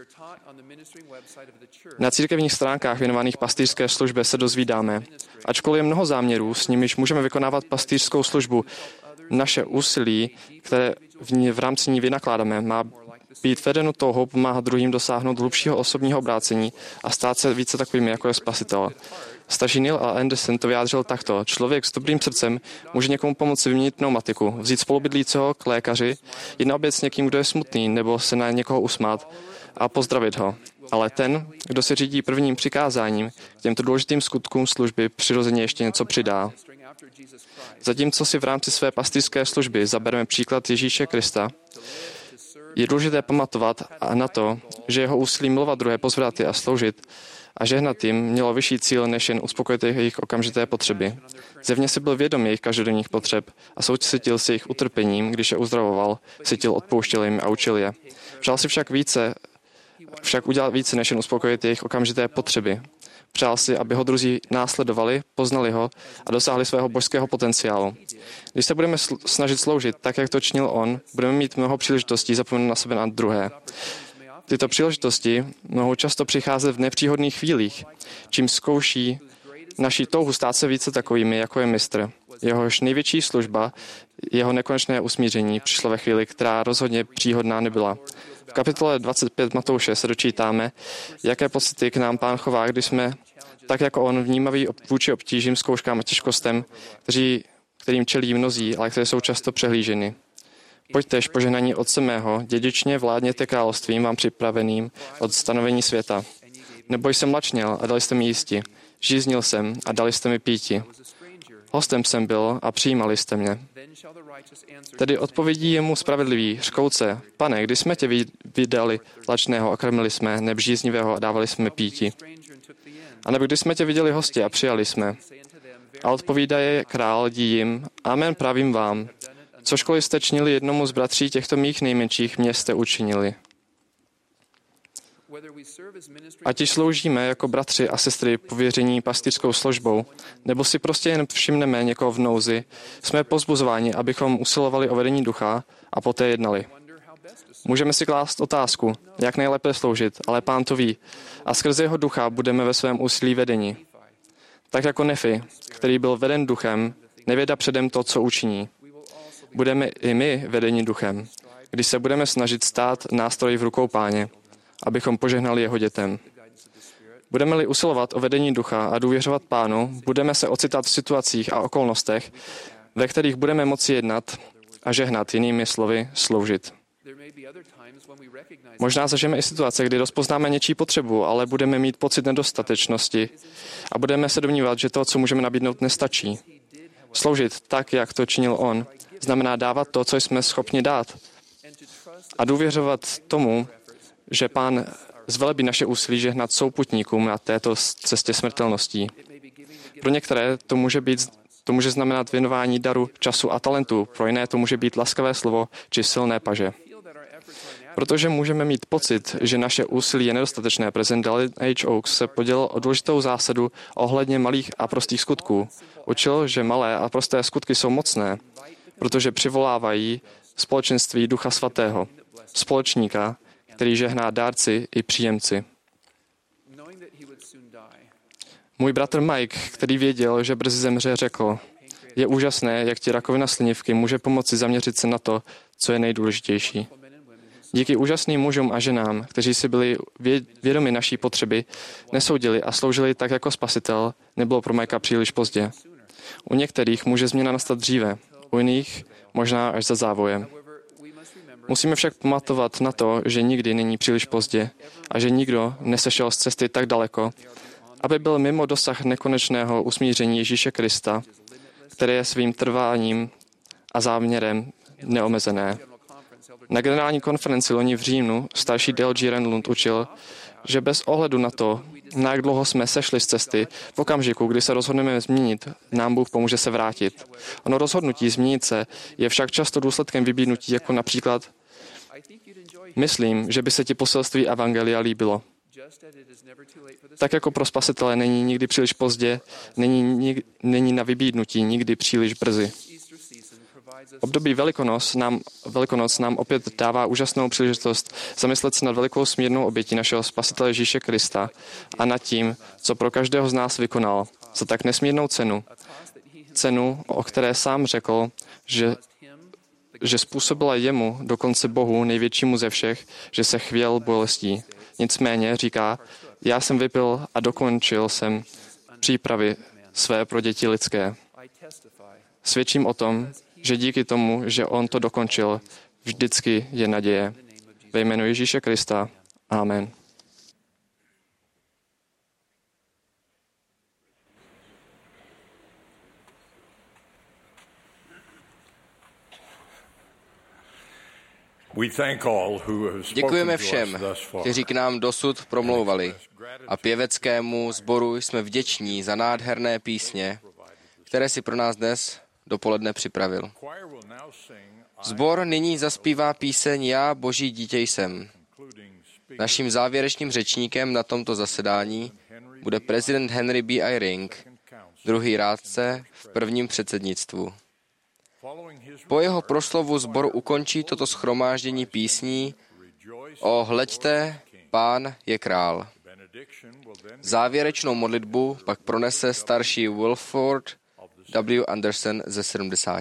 Na církevních stránkách věnovaných pastýřské službě se dozvídáme, ačkoliv je mnoho záměrů, s nimiž můžeme vykonávat pastýřskou službu, naše úsilí, které v rámci ní vynakládáme, má být vedeno touhou pomáhat druhým dosáhnout hlubšího osobního obrácení a stát se více takovými, jako je Spasitel. Starší Neil a Anderson to vyjádřil takto. Člověk s dobrým srdcem může někomu pomoci vyměnit pneumatiku, vzít spolubydlícího k lékaři, jít na oběd s někým, kdo je smutný, nebo se na někoho usmát a pozdravit ho. Ale ten, kdo se řídí prvním přikázáním k těmto důležitým skutkům služby, přirozeně ještě něco přidá. Zatímco si v rámci své pastýřské služby zabereme příklad Ježíše Krista, je důležité pamatovat na to, že jeho úsilí milovat druhé, pozvedat je a sloužit a žehnat jim mělo vyšší cíl, než jen uspokojit jejich okamžité potřeby. Zjevně si byl vědom jejich každodenních potřeb a soucitil si jejich utrpením, když je uzdravoval, sytil, odpouštěl jim a učil je. Přál si však udělat více, než jen uspokojit jejich okamžité potřeby. Přál si, aby ho druzí následovali, poznali ho a dosáhli svého božského potenciálu. Když se budeme snažit sloužit tak, jak to činil on, budeme mít mnoho příležitostí zapomenout na sebe na druhé. Tyto příležitosti mohou často přicházet v nepříhodných chvílích, čím zkouší naši touhu stát se více takovými, jako je mistr. Jehož největší služba, jeho nekonečné usmíření přišlo ve chvíli, která rozhodně příhodná nebyla. V kapitole 25 Matouše se dočítáme, jaké pocity k nám Pán chová, když jsme, tak jako on, vnímaví vůči obtížím, zkouškám a těžkostem, kterým čelí mnozí, ale které jsou často přehlíženy. Pojďtež požehnaní Otce mého, dědičně vládněte královstvím vám připraveným od stanovení světa. Nebo jsem mlačněl a dali jste mi jísti, žíznil jsem a dali jste mi píti. Hostem jsem byl a přijímali jste mě. Tedy odpovědí jemu spravedlivý, řkouce, Pane, kdy jsme tě vydali lačného a krmili jsme, neb žíznivého a dávali jsme píti. A nebo když jsme tě viděli hosti a přijali jsme. A odpovídaje král jim, amen pravím vám, cožkoliv jste činili jednomu z bratří těchto mých nejmenších, mě jste učinili. Ať již sloužíme jako bratři a sestry pověření pastýřskou službou, nebo si prostě jen všimneme někoho v nouzi, jsme povzbuzováni, abychom usilovali o vedení ducha a poté jednali. Můžeme si klást otázku, jak nejlépe sloužit, ale Pán to ví a skrze jeho ducha budeme ve svém úsilí vedeni. Tak jako Nefi, který byl veden duchem, nevědá předem to, co učiní. Budeme i my vedeni duchem, když se budeme snažit stát nástroji v rukou Páně, abychom požehnali jeho dětem. Budeme-li usilovat o vedení ducha a důvěřovat Pánu, budeme se ocitat v situacích a okolnostech, ve kterých budeme moci jednat a žehnat, jinými slovy sloužit. Možná zažijeme i situace, kdy rozpoznáme něčí potřebu, ale budeme mít pocit nedostatečnosti a budeme se domnívat, že to, co můžeme nabídnout, nestačí. Sloužit tak, jak to činil on, znamená dávat to, co jsme schopni dát a důvěřovat tomu, že Pán zvelebí naše úsilí žehnat souputníkům na této cestě smrtelností. Pro některé to může znamenat věnování daru, času a talentu, pro jiné to může být laskavé slovo či silné paže. Protože můžeme mít pocit, že naše úsilí je nedostatečné, prezident Dallin H. Oaks se podělil o důležitou zásadu ohledně malých a prostých skutků. Učil, že malé a prosté skutky jsou mocné, protože přivolávají společenství Ducha Svatého, společníka, který žehná dárci i příjemci. Můj bratr Mike, který věděl, že brzy zemře, řekl, je úžasné, jak ti rakovina slinivky může pomoci zaměřit se na to, co je nejdůležitější. Díky úžasným mužům a ženám, kteří si byli vědomi naší potřeby, nesoudili a sloužili tak jako spasitel, nebylo pro Mikea příliš pozdě. U některých může změna nastat dříve, u jiných možná až za závojem. Musíme však pamatovat na to, že nikdy není příliš pozdě a že nikdo nesešel z cesty tak daleko, aby byl mimo dosah nekonečného usmíření Ježíše Krista, které je svým trváním a záměrem neomezené. Na generální konferenci loni v říjnu starší Dale G. Renlund učil, že bez ohledu na to, na jak dlouho jsme sešli z cesty, v okamžiku, kdy se rozhodneme změnit, nám Bůh pomůže se vrátit. Ono rozhodnutí změnit se je však často důsledkem vybídnutí, jako například myslím, že by se ti poselství evangelia líbilo. Tak jako pro spasitele není nikdy příliš pozdě, není na vybídnutí nikdy příliš brzy. Období Velikonoc nám opět dává úžasnou příležitost zamyslet se nad velikou smírnou obětí našeho spasitele Ježíše Krista a nad tím, co pro každého z nás vykonal za tak nesmírnou cenu. Cenu, o které sám řekl, že způsobila jemu, dokonce Bohu, největšímu ze všech, že se chvěl bolestí. Nicméně říká, já jsem vypil a dokončil jsem přípravy své pro děti lidské. Svědčím o tom, že díky tomu, že on to dokončil, vždycky je naděje. Ve jménu Ježíše Krista. Amen. Děkujeme všem, kteří k nám dosud promlouvali. A pěveckému sboru jsme vděční za nádherné písně, které si pro nás dnes dopoledne připravil. Sbor nyní zaspívá píseň Já, Boží dítě jsem. Naším závěrečným řečníkem na tomto zasedání bude prezident Henry B. Eyring, druhý rádce v prvním předsednictvu. Po jeho proslovu sbor ukončí toto shromáždění písní O hleďte, Pán je král. Závěrečnou modlitbu pak pronese starší Wilford W. Anderson ze 70.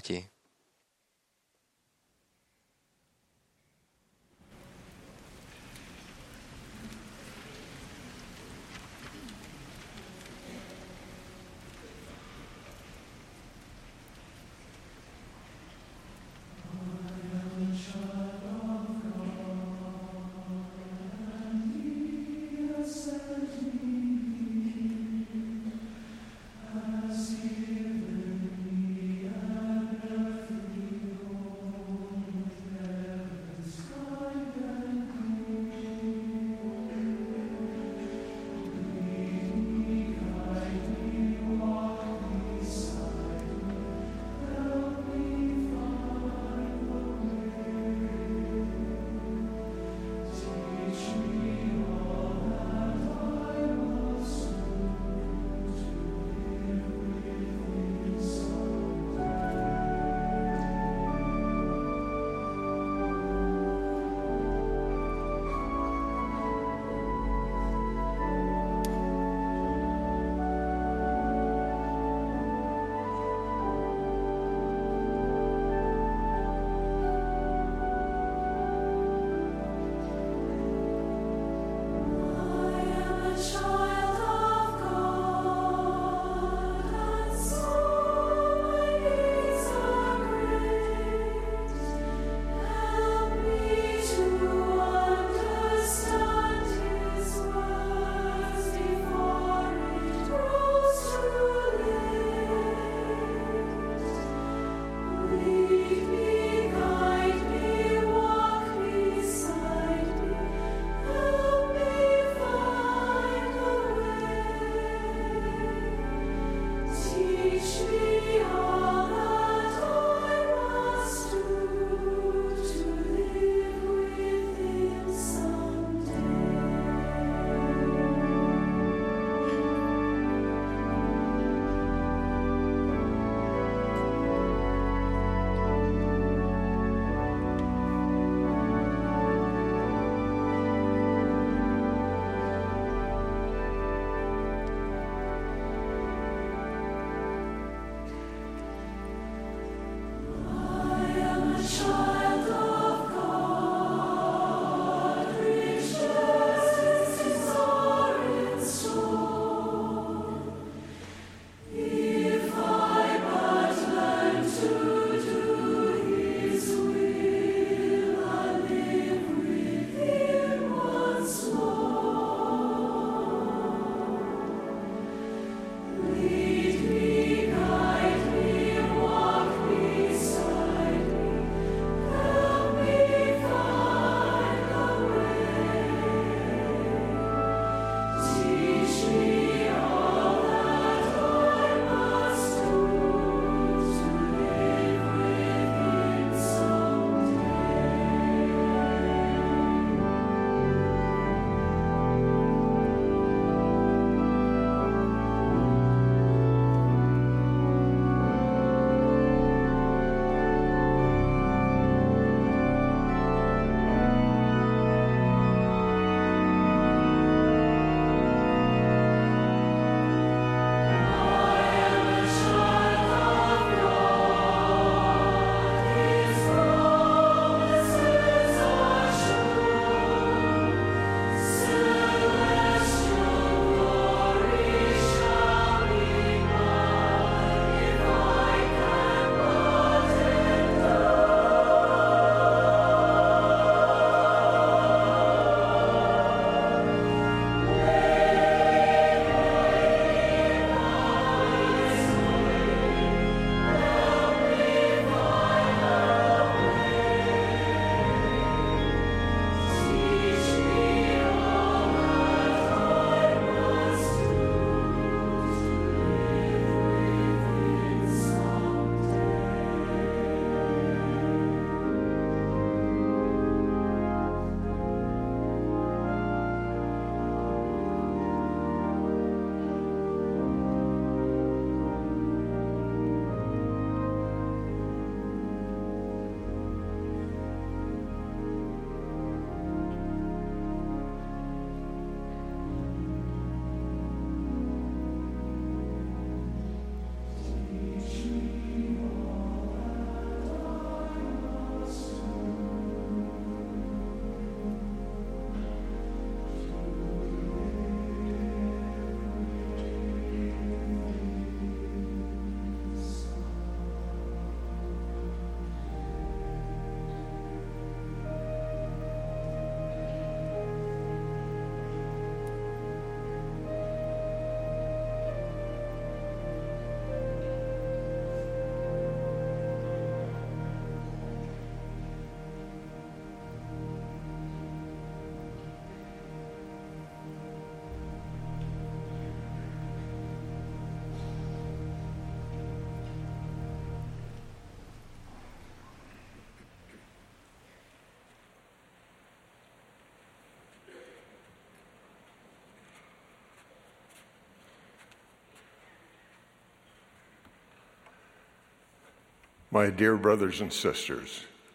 My dear brothers and sisters,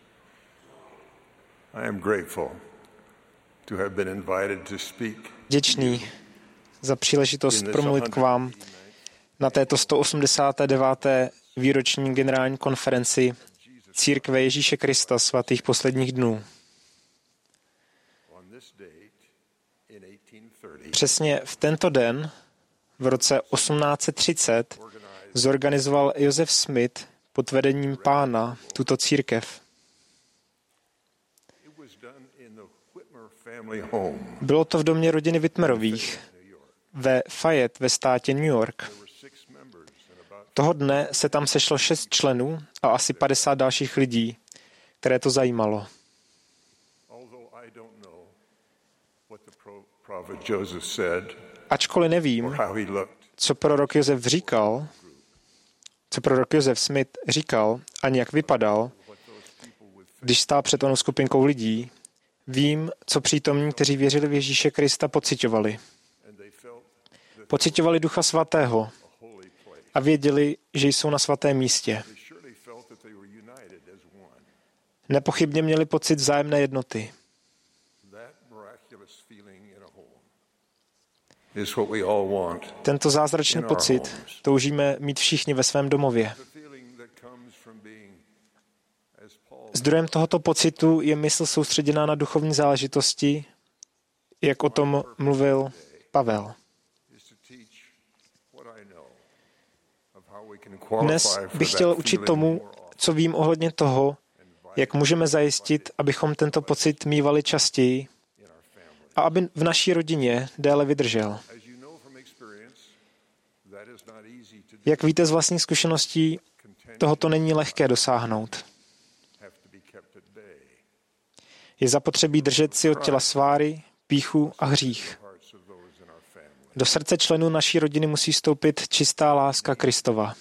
I am grateful to have been invited to speak. Děčný za příležitost promluvit k vám na této 189. výroční generální konferenci Církve Ježíše Krista svatých posledních dnů. Přesně v tento den, v roce 1830, zorganizoval Joseph Smith pod vedením Pána tuto církev. Bylo to v domě rodiny Whitmerových ve Fayette ve státě New York. Toho dne se tam sešlo 6 členů a asi 50 dalších lidí, které to zajímalo. Ačkoliv nevím, co prorok Joseph Smith říkal, ani jak vypadal, když stál před onou skupinkou lidí, vím, co přítomní, kteří věřili v Ježíše Krista, pociťovali. Pociťovali Ducha Svatého a věděli, že jsou na svatém místě. Nepochybně měli pocit vzájemné jednoty. Tento zázračný pocit toužíme mít všichni ve svém domově. Zdrojem tohoto pocitu je mysl soustředěná na duchovní záležitosti, jak o tom mluvil Pavel. Dnes bych chtěl učit tomu, co vím ohledně toho, jak můžeme zajistit, abychom tento pocit mívali častěji a aby v naší rodině déle vydržel. Jak víte z vlastních zkušeností, tohoto není lehké dosáhnout. Je zapotřebí držet si od těla sváry, pýchu a hřích. Do srdce členů naší rodiny musí stoupit čistá láska Kristova.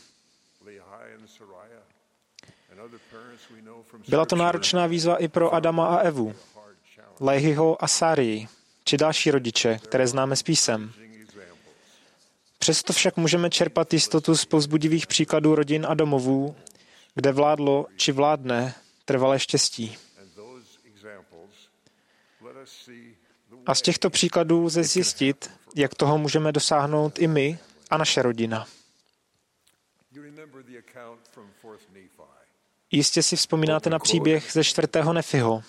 Byla to náročná výzva i pro Adama a Evu, Lehiho a Sárii, či další rodiče, které známe z písem. Přesto však můžeme čerpat jistotu z povzbudivých příkladů rodin a domovů, kde vládlo či vládne trvalé štěstí. A z těchto příkladů lze zjistit, jak toho můžeme dosáhnout i my a naše rodina. Jistě si vzpomínáte na příběh ze 4. Nefiho.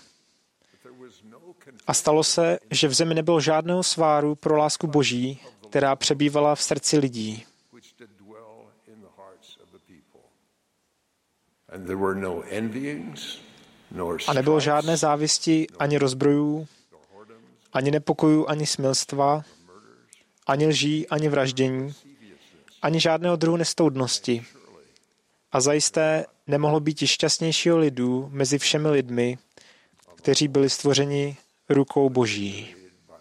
A stalo se, že v zemi nebylo žádného sváru pro lásku Boží, která přebývala v srdci lidí. A nebylo žádné závisti, ani rozbrojů, ani nepokojů, ani smilstva, ani lží, ani vraždění, ani žádného druhu nestoudnosti. A zajisté nemohlo být i šťastnějšího lidu mezi všemi lidmi, kteří byli stvořeni rukou Boží.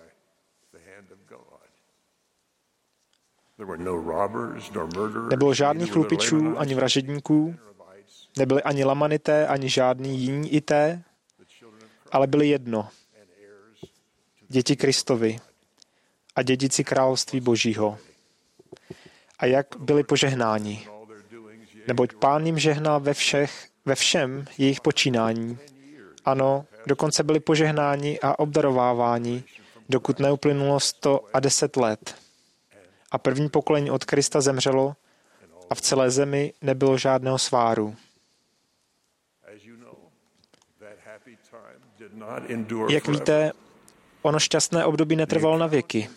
Nebylo žádných lupičů, ani vražedníků, nebyli ani lamanité, ani žádný jiní ité, ale byli jedno. Děti Kristovi a dědici království Božího. A jak byli požehnáni. Neboť Pán jim žehnal ve všem jejich počínání. Ano, dokonce byli požehnáni a obdarováváni, dokud neuplynulo 110 let. A první pokolení od Krista zemřelo a v celé zemi nebylo žádného sváru. Jak víte, ono šťastné období netrvalo na věky.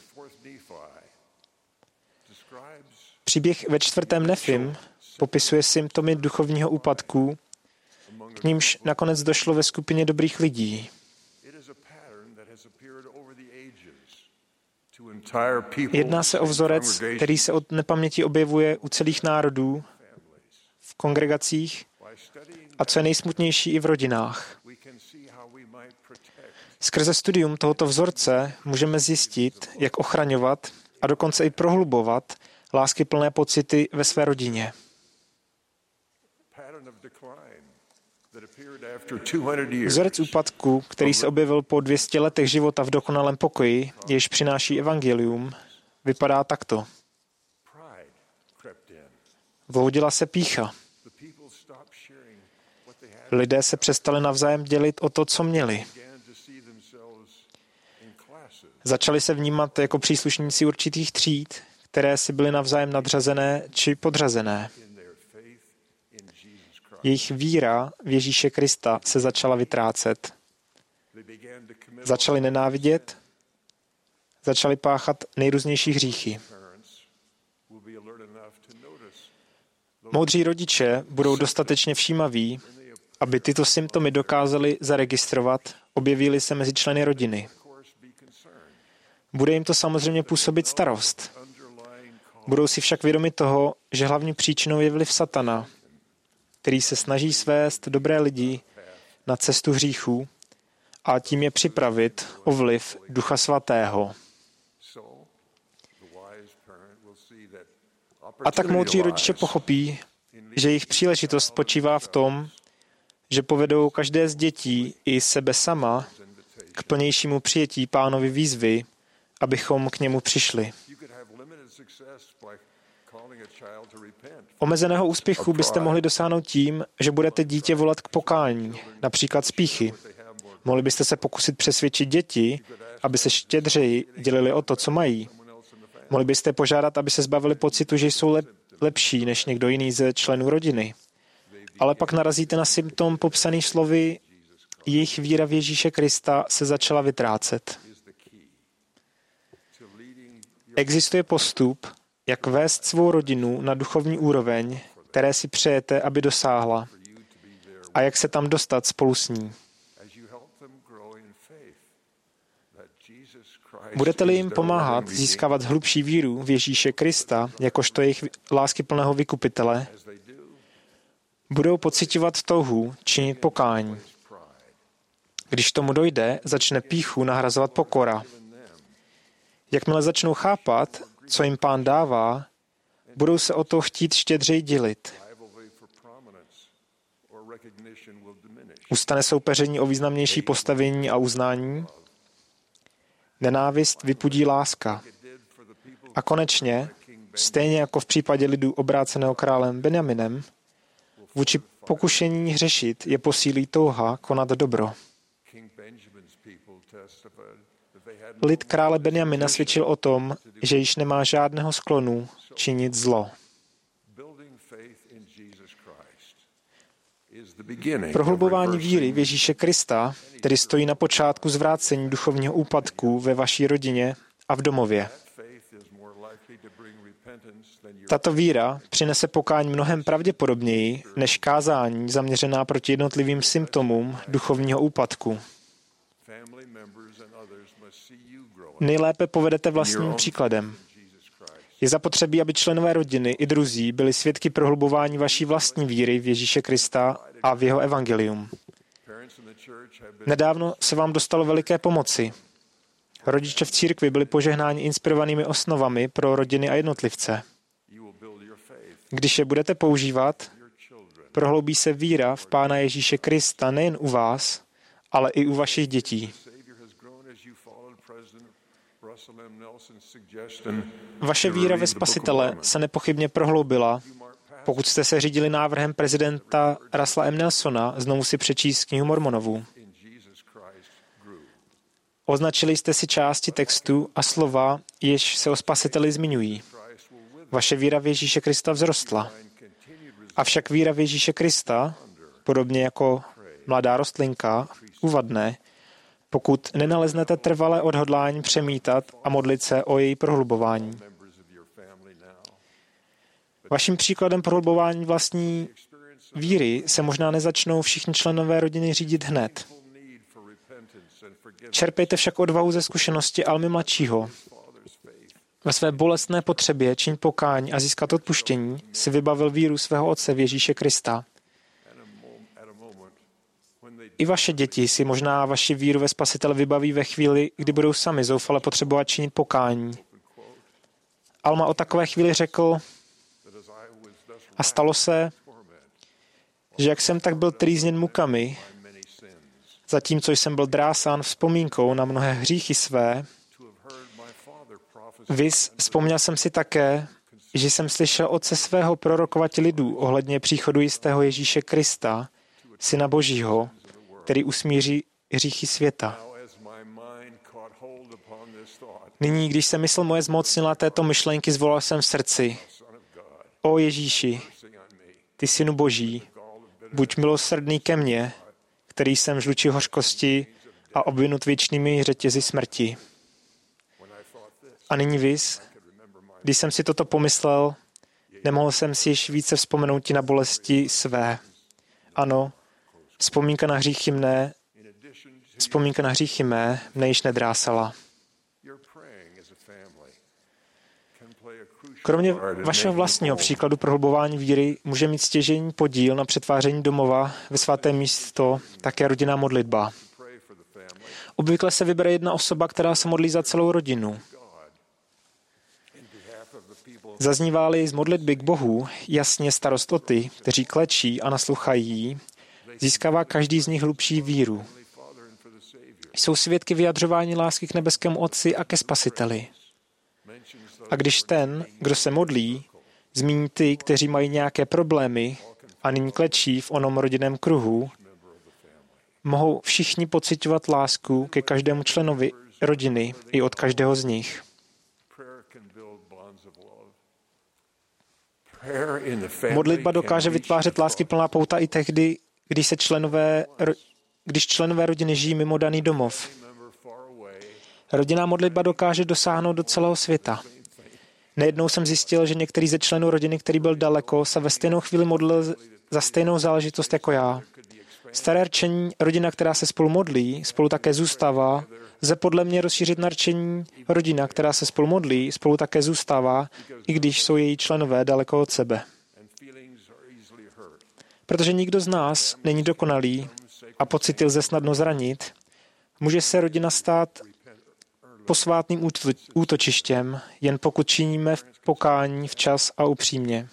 Příběh ve 4. Nefim popisuje symptomy duchovního úpadku, k nímž nakonec došlo ve skupině dobrých lidí. Jedná se o vzorec, který se od nepaměti objevuje u celých národů, v kongregacích a co je nejsmutnější i v rodinách. Skrze studium tohoto vzorce můžeme zjistit, jak ochraňovat a dokonce i prohlubovat láskyplné pocity ve své rodině. Vzorec úpadku, který se objevil po 200 letech života v dokonalém pokoji, jež přináší evangelium, vypadá takto. Vloudila se pýcha. Lidé se přestali navzájem dělit o to, co měli. Začali se vnímat jako příslušníci určitých tříd, které si byly navzájem nadřazené či podřazené. Jejich víra v Ježíše Krista se začala vytrácet. Začali nenávidět, začali páchat nejrůznější hříchy. Moudří rodiče budou dostatečně všímaví, aby tyto symptomy dokázali zaregistrovat, objevily se mezi členy rodiny. Bude jim to samozřejmě působit starost. Budou si však vědomi toho, že hlavní příčinou je vliv satana, který se snaží svést dobré lidi na cestu hříchů a tím je připravit o vliv Ducha Svatého. A tak moudří rodiče pochopí, že jejich příležitost spočívá v tom, že povedou každé z dětí i sebe sama k plnějšímu přijetí Pánovy výzvy, abychom k němu přišli. Omezeného úspěchu byste mohli dosáhnout tím, že budete dítě volat k pokání, například z pýchy. Mohli byste se pokusit přesvědčit děti, aby se štědřeji dělili o to, co mají. Mohli byste požádat, aby se zbavili pocitu, že jsou lepší než někdo jiný ze členů rodiny. Ale pak narazíte na symptom popsaný slovy jejich víra v Ježíše Krista se začala vytrácet. Existuje postup, jak vést svou rodinu na duchovní úroveň, které si přejete, aby dosáhla, a jak se tam dostat spolu s ní. Budete-li jim pomáhat získávat hlubší víru v Ježíše Krista, jakožto jejich láskyplného vykupitele, budou pociťovat touhu činit pokání. Když tomu dojde, začne pýchu nahrazovat pokora. Jakmile začnou chápat, co jim Pán dává, budou se o to chtít štědřeji dělit. Ustane soupeření o významnější postavení a uznání. Nenávist vypudí láska. A konečně, stejně jako v případě lidu obráceného králem Benjaminem, vůči pokušení hřešit je posílí touha konat dobro. Lid krále Benjamina svědčil o tom, že již nemá žádného sklonu činit zlo. Prohlubování víry v Ježíše Krista tedy stojí na počátku zvrácení duchovního úpadku ve vaší rodině a v domově. Tato víra přinese pokání mnohem pravděpodobněji než kázání zaměřená proti jednotlivým symptomům duchovního úpadku. Nejlépe povedete vlastním příkladem. Je zapotřebí, aby členové rodiny i druzí byli svědky prohlubování vaší vlastní víry v Ježíše Krista a v jeho evangelium. Nedávno se vám dostalo veliké pomoci. Rodiče v církvi byli požehnáni inspirovanými osnovami pro rodiny a jednotlivce. Když je budete používat, prohloubí se víra v Pána Ježíše Krista nejen u vás, ale i u vašich dětí. Vaše víra ve Spasitele se nepochybně prohloubila, pokud jste se řídili návrhem prezidenta Russella M. Nelsona znovu si přečíst knihu Mormonovů. Označili jste si části textu a slova, jež se o Spasiteli zmiňují. Vaše víra v Ježíše Krista vzrostla. Avšak víra v Ježíše Krista, podobně jako mladá rostlinka, uvadne, pokud nenaleznete trvalé odhodlání přemítat a modlit se o její prohlubování. Vaším příkladem prohlubování vlastní víry se možná nezačnou všichni členové rodiny řídit hned. Čerpejte však odvahu ze zkušenosti Almy mladšího. Ve své bolestné potřebě činit pokání a získat odpuštění si vybavil víru svého otce v Ježíše Krista. I vaše děti si možná vaši víru ve Spasitele vybaví ve chvíli, kdy budou sami zoufale potřebovat činit pokání. Alma o takové chvíli řekl: a stalo se, že jak jsem tak byl trýzněn mukami, zatímco jsem byl drásán vzpomínkou na mnohé hříchy své, vzpomněl jsem si také, že jsem slyšel otce svého prorokovat lidů ohledně příchodu jistého Ježíše Krista, Syna Božího, který usmíří hříchy světa. Nyní, když se mysl moje zmocnila této myšlenky, zvolal jsem v srdci: O Ježíši, ty Synu Boží, buď milosrdný ke mně, který jsem žlučí hořkosti a obvinut věčnými řetězy smrti. A nyní vys, když jsem si toto pomyslel, nemohl jsem si již více vzpomenout na bolesti své. Ano, vzpomínka na hříchy mé mne již nedrásala. Kromě vašeho vlastního příkladu prohlubování víry může mít stěžejní podíl na přetváření domova ve svaté místo také rodinná modlitba. Obvykle se vybere jedna osoba, která se modlí za celou rodinu. Zaznívá-li z modlitby k Bohu jasně starost o ty, kteří klečí a naslouchají jí, získává každý z nich hlubší víru. Jsou svědky vyjadřování lásky k nebeskému Otci a ke Spasiteli. A když ten, kdo se modlí, zmíní ty, kteří mají nějaké problémy a nyní klečí v onom rodinném kruhu, mohou všichni pociťovat lásku ke každému členovi rodiny i od každého z nich. Modlitba dokáže vytvářet láskyplná pouta i tehdy, když členové rodiny žijí mimo daný domov. Rodinná modlitba dokáže dosáhnout do celého světa. Nejednou jsem zjistil, že některý ze členů rodiny, který byl daleko, se ve stejnou chvíli modlil za stejnou záležitost jako já. Staré rčení, rodina, která se spolu modlí, spolu také zůstává, lze podle mě rozšířit na rčení, rodina, která se spolu modlí, spolu také zůstává, i když jsou její členové daleko od sebe. Protože nikdo z nás není dokonalý a pocity lze snadno zranit, může se rodina stát posvátným útočištěm, jen pokud činíme v pokání včas a upřímně.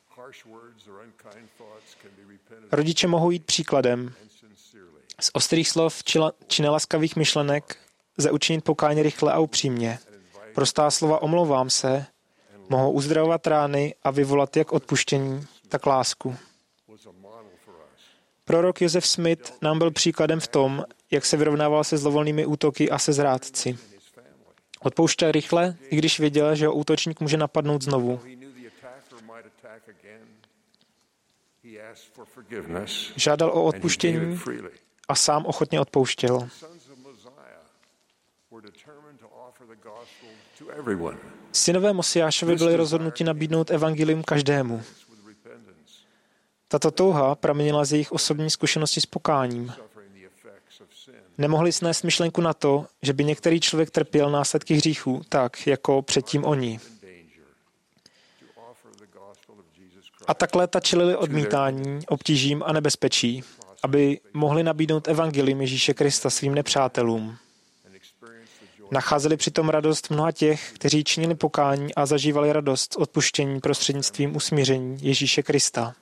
Rodiče mohou jít příkladem. Z ostrých slov či nelaskavých myšlenek lze učinit pokání rychle a upřímně. Prostá slova omlouvám se mohou uzdravovat rány a vyvolat jak odpuštění, tak lásku. Prorok Joseph Smith nám byl příkladem v tom, jak se vyrovnával se zlovolnými útoky a se zrádci. Odpouštěl rychle, i když věděl, že ho útočník může napadnout znovu. Žádal o odpuštění a sám ochotně odpouštěl. Synové Mosiášovi byli rozhodnuti nabídnout evangelium každému. Tato touha pramenila z jejich osobní zkušenosti s pokáním. Nemohli snést myšlenku na to, že by některý člověk trpěl následky hříchů tak, jako předtím oni. A takhle čelili odmítání, obtížím a nebezpečí, aby mohli nabídnout evangelium Ježíše Krista svým nepřátelům. Nacházeli přitom radost mnoha těch, kteří činili pokání a zažívali radost z odpuštění prostřednictvím usmíření Ježíše Krista.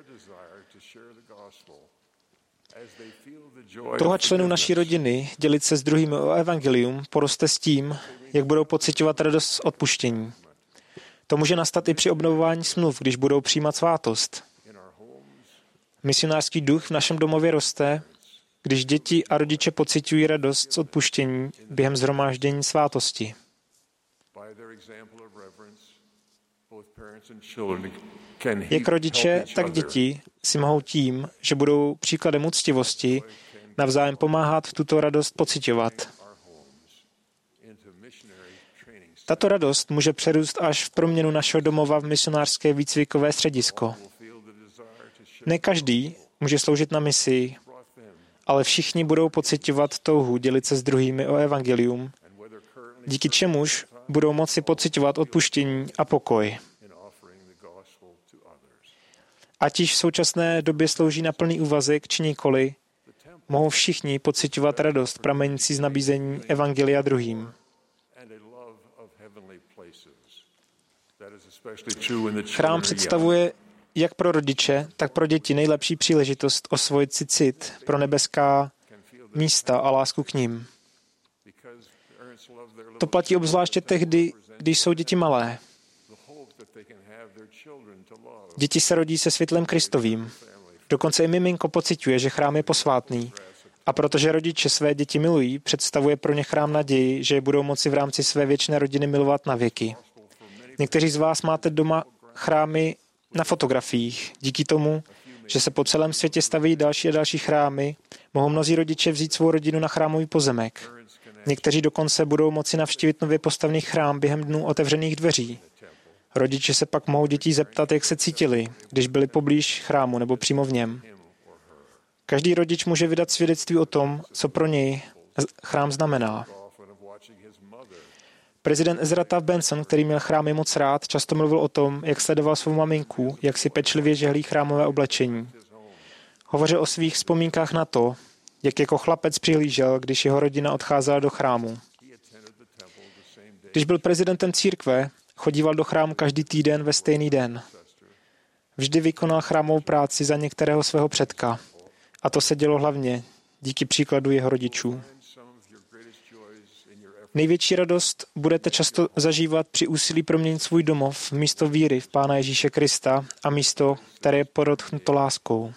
Touha členů naší rodiny dělit se s druhými o evangelium poroste s tím, jak budou pociťovat radost z odpuštění. To může nastat i při obnovování smluv, když budou přijímat svátost. Misionářský duch v našem domově roste, když děti a rodiče pociťují radost z odpuštění během shromáždění svátosti. Jak rodiče, tak děti si mohou tím, že budou příkladem úctivosti, navzájem pomáhat tuto radost pociťovat. Tato radost může přerůst až v proměnu našeho domova v misionářské výcvikové středisko. Ne každý může sloužit na misi, ale všichni budou pociťovat touhu dělit se s druhými o evangelium, díky čemuž budou moci pociťovat odpuštění a pokoj. Ať již v současné době slouží na plný úvazek či nikoli, mohou všichni pociťovat radost pramenící z nabízení evangelia druhým. Chrám představuje jak pro rodiče, tak pro děti nejlepší příležitost osvojit si cit pro nebeská místa a lásku k nim. To platí obzvláště tehdy, když jsou děti malé. Děti se rodí se světlem Kristovým. Dokonce i miminko pociťuje, že chrám je posvátný. A protože rodiče své děti milují, představuje pro ně chrám naději, že je budou moci v rámci své věčné rodiny milovat na věky. Někteří z vás máte doma chrámy na fotografiích. Díky tomu, že se po celém světě staví další a další chrámy, mohou mnozí rodiče vzít svou rodinu na chrámový pozemek. Někteří dokonce budou moci navštívit nově postavený chrám během dnů otevřených dveří. Rodiče se pak mohou dětí zeptat, jak se cítili, když byli poblíž chrámu nebo přímo v něm. Každý rodič může vydat svědectví o tom, co pro něj chrám znamená. Prezident Ezra Taft Benson, který měl chrámy moc rád, často mluvil o tom, jak sledoval svou maminku, jak si pečlivě žehlí chrámové oblečení. Hovořil o svých vzpomínkách na to, jak jako chlapec přihlížel, když jeho rodina odcházela do chrámu. Když byl prezidentem církve, chodíval do chrámu každý týden ve stejný den. Vždy vykonal chrámovou práci za některého svého předka. A to se dělo hlavně díky příkladu jeho rodičů. Největší radost budete často zažívat při úsilí proměnit svůj domov v místo víry v Pána Ježíše Krista a místo, které je porodchnuto láskou.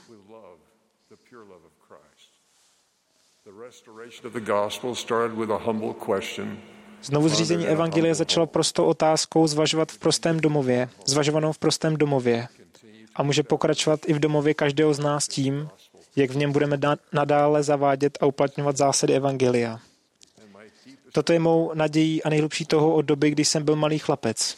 Znovu zřízení evangelia začalo prostou otázkou zvažovanou v prostém domově a může pokračovat i v domově každého z nás tím, jak v něm budeme nadále zavádět a uplatňovat zásady evangelia. Toto je mou nadějí a nejhlubší toho od doby, kdy jsem byl malý chlapec.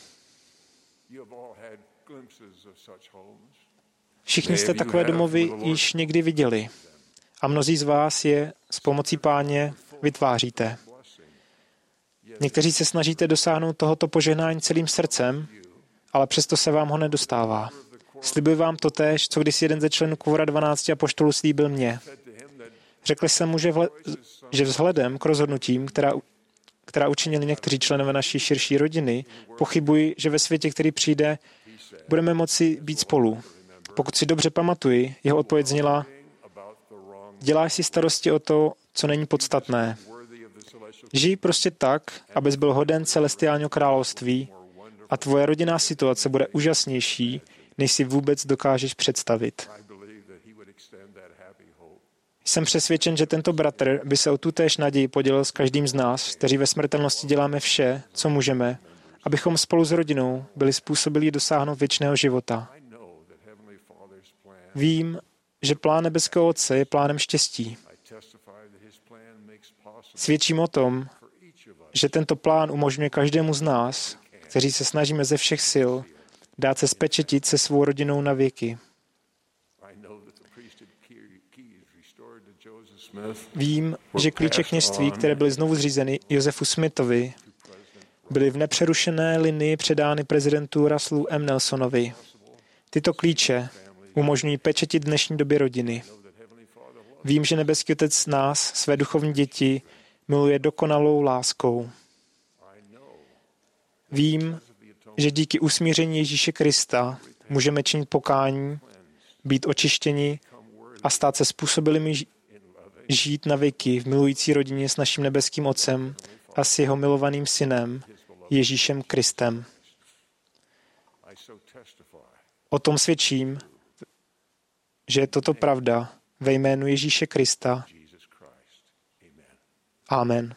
Všichni jste takové domovy již někdy viděli a mnozí z vás je s pomocí Páně vytváříte. Někteří se snažíte dosáhnout tohoto požehnání celým srdcem, ale přesto se vám ho nedostává. Slibuji vám totéž, co když jeden ze členů Kvora 12 apoštolů slíbil mě. Řekl jsem mu, že vzhledem k rozhodnutím, která učinili někteří členové naší širší rodiny, pochybuji, že ve světě, který přijde, budeme moci být spolu. Pokud si dobře pamatuji, jeho odpověď zněla: děláš si starosti o to, co není podstatné. Žij prostě tak, abys byl hoden celestiálního království a tvoje rodinná situace bude úžasnější, než si vůbec dokážeš představit. Jsem přesvědčen, že tento bratr by se o tutéž naději podělil s každým z nás, kteří ve smrtelnosti děláme vše, co můžeme, abychom spolu s rodinou byli způsobili dosáhnout věčného života. Vím, že plán nebeského Otce je plánem štěstí. Svědčím o tom, že tento plán umožňuje každému z nás, kteří se snažíme ze všech sil dát se spečetit se svou rodinou na věky. Vím, že klíče kněžství, které byly znovu zřízeny Josefu Smithovi, byly v nepřerušené linii předány prezidentu Russellu M. Nelsonovi. Tyto klíče umožňují pečetit dnešní době rodiny. Vím, že nebeský Otec nás, své duchovní děti, miluje dokonalou láskou. Vím, že díky usmíření Ježíše Krista můžeme činit pokání, být očištěni a stát se způsobilými žít na věky v milující rodině s naším nebeským Otcem a s jeho milovaným synem Ježíšem Kristem. O tom svědčím, že je toto pravda ve jménu Ježíše Krista. Amen.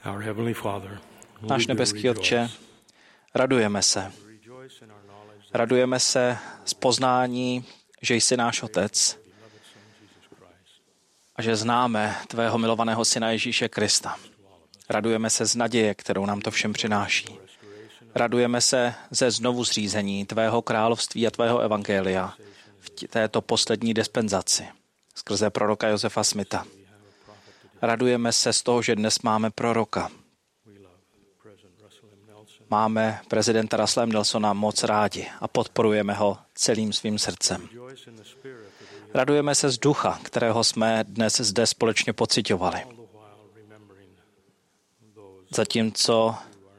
Náš nebeský Otče, radujeme se. Radujeme se z poznání, že jsi náš Otec a že známe tvého milovaného Syna Ježíše Krista. Radujeme se z naděje, kterou nám to všem přináší. Radujeme se ze znovu zřízení tvého království a tvého evangelia v této poslední dispenzaci skrze proroka Josefa Smitha. Radujeme se z toho, že dnes máme proroka. Máme prezidenta Russella M. Nelsona moc rádi a podporujeme ho celým svým srdcem. Radujeme se z ducha, kterého jsme dnes zde společně pociťovali. Zatímco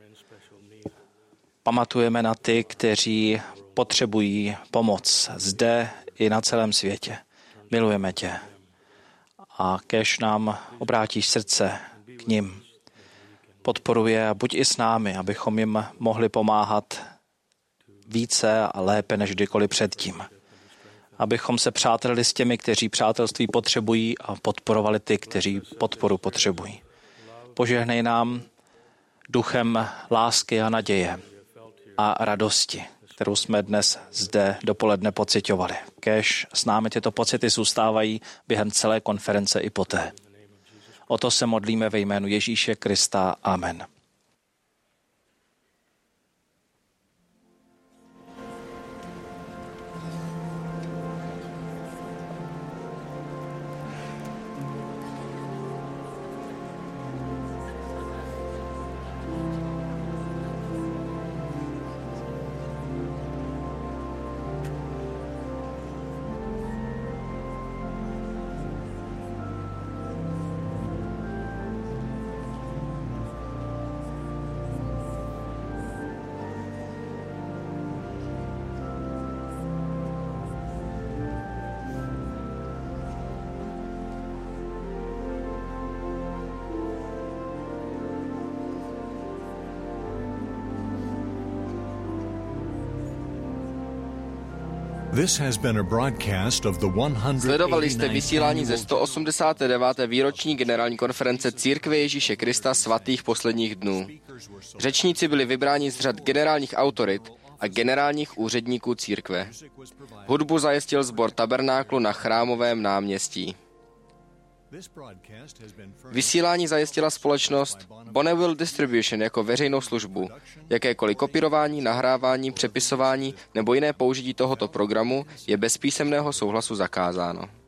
pamatujeme na ty, kteří potřebují pomoc zde i na celém světě. Milujeme tě. A kéž nám obrátíš srdce k nim. Podporuje a buď i s námi, abychom jim mohli pomáhat více a lépe než kdykoliv předtím. Abychom se přátelili s těmi, kteří přátelství potřebují a podporovali ty, kteří podporu potřebují. Požehnej nám duchem lásky a naděje a radosti, kterou jsme dnes zde dopoledne pociťovali. Kéž s námi tyto pocity zůstávají během celé konference i poté. O to se modlíme ve jménu Ježíše Krista. Amen. Sledovali jste vysílání ze 189. výroční generální konference Církve Ježíše Krista svatých posledních dnů. Řečníci byli vybráni z řad generálních autorit a generálních úředníků církve. Hudbu zajistil sbor Tabernáklu na Chrámovém náměstí. Vysílání zajistila společnost Bonneville Distribution jako veřejnou službu. Jakékoliv kopírování, nahrávání, přepisování nebo jiné použití tohoto programu je bez písemného souhlasu zakázáno.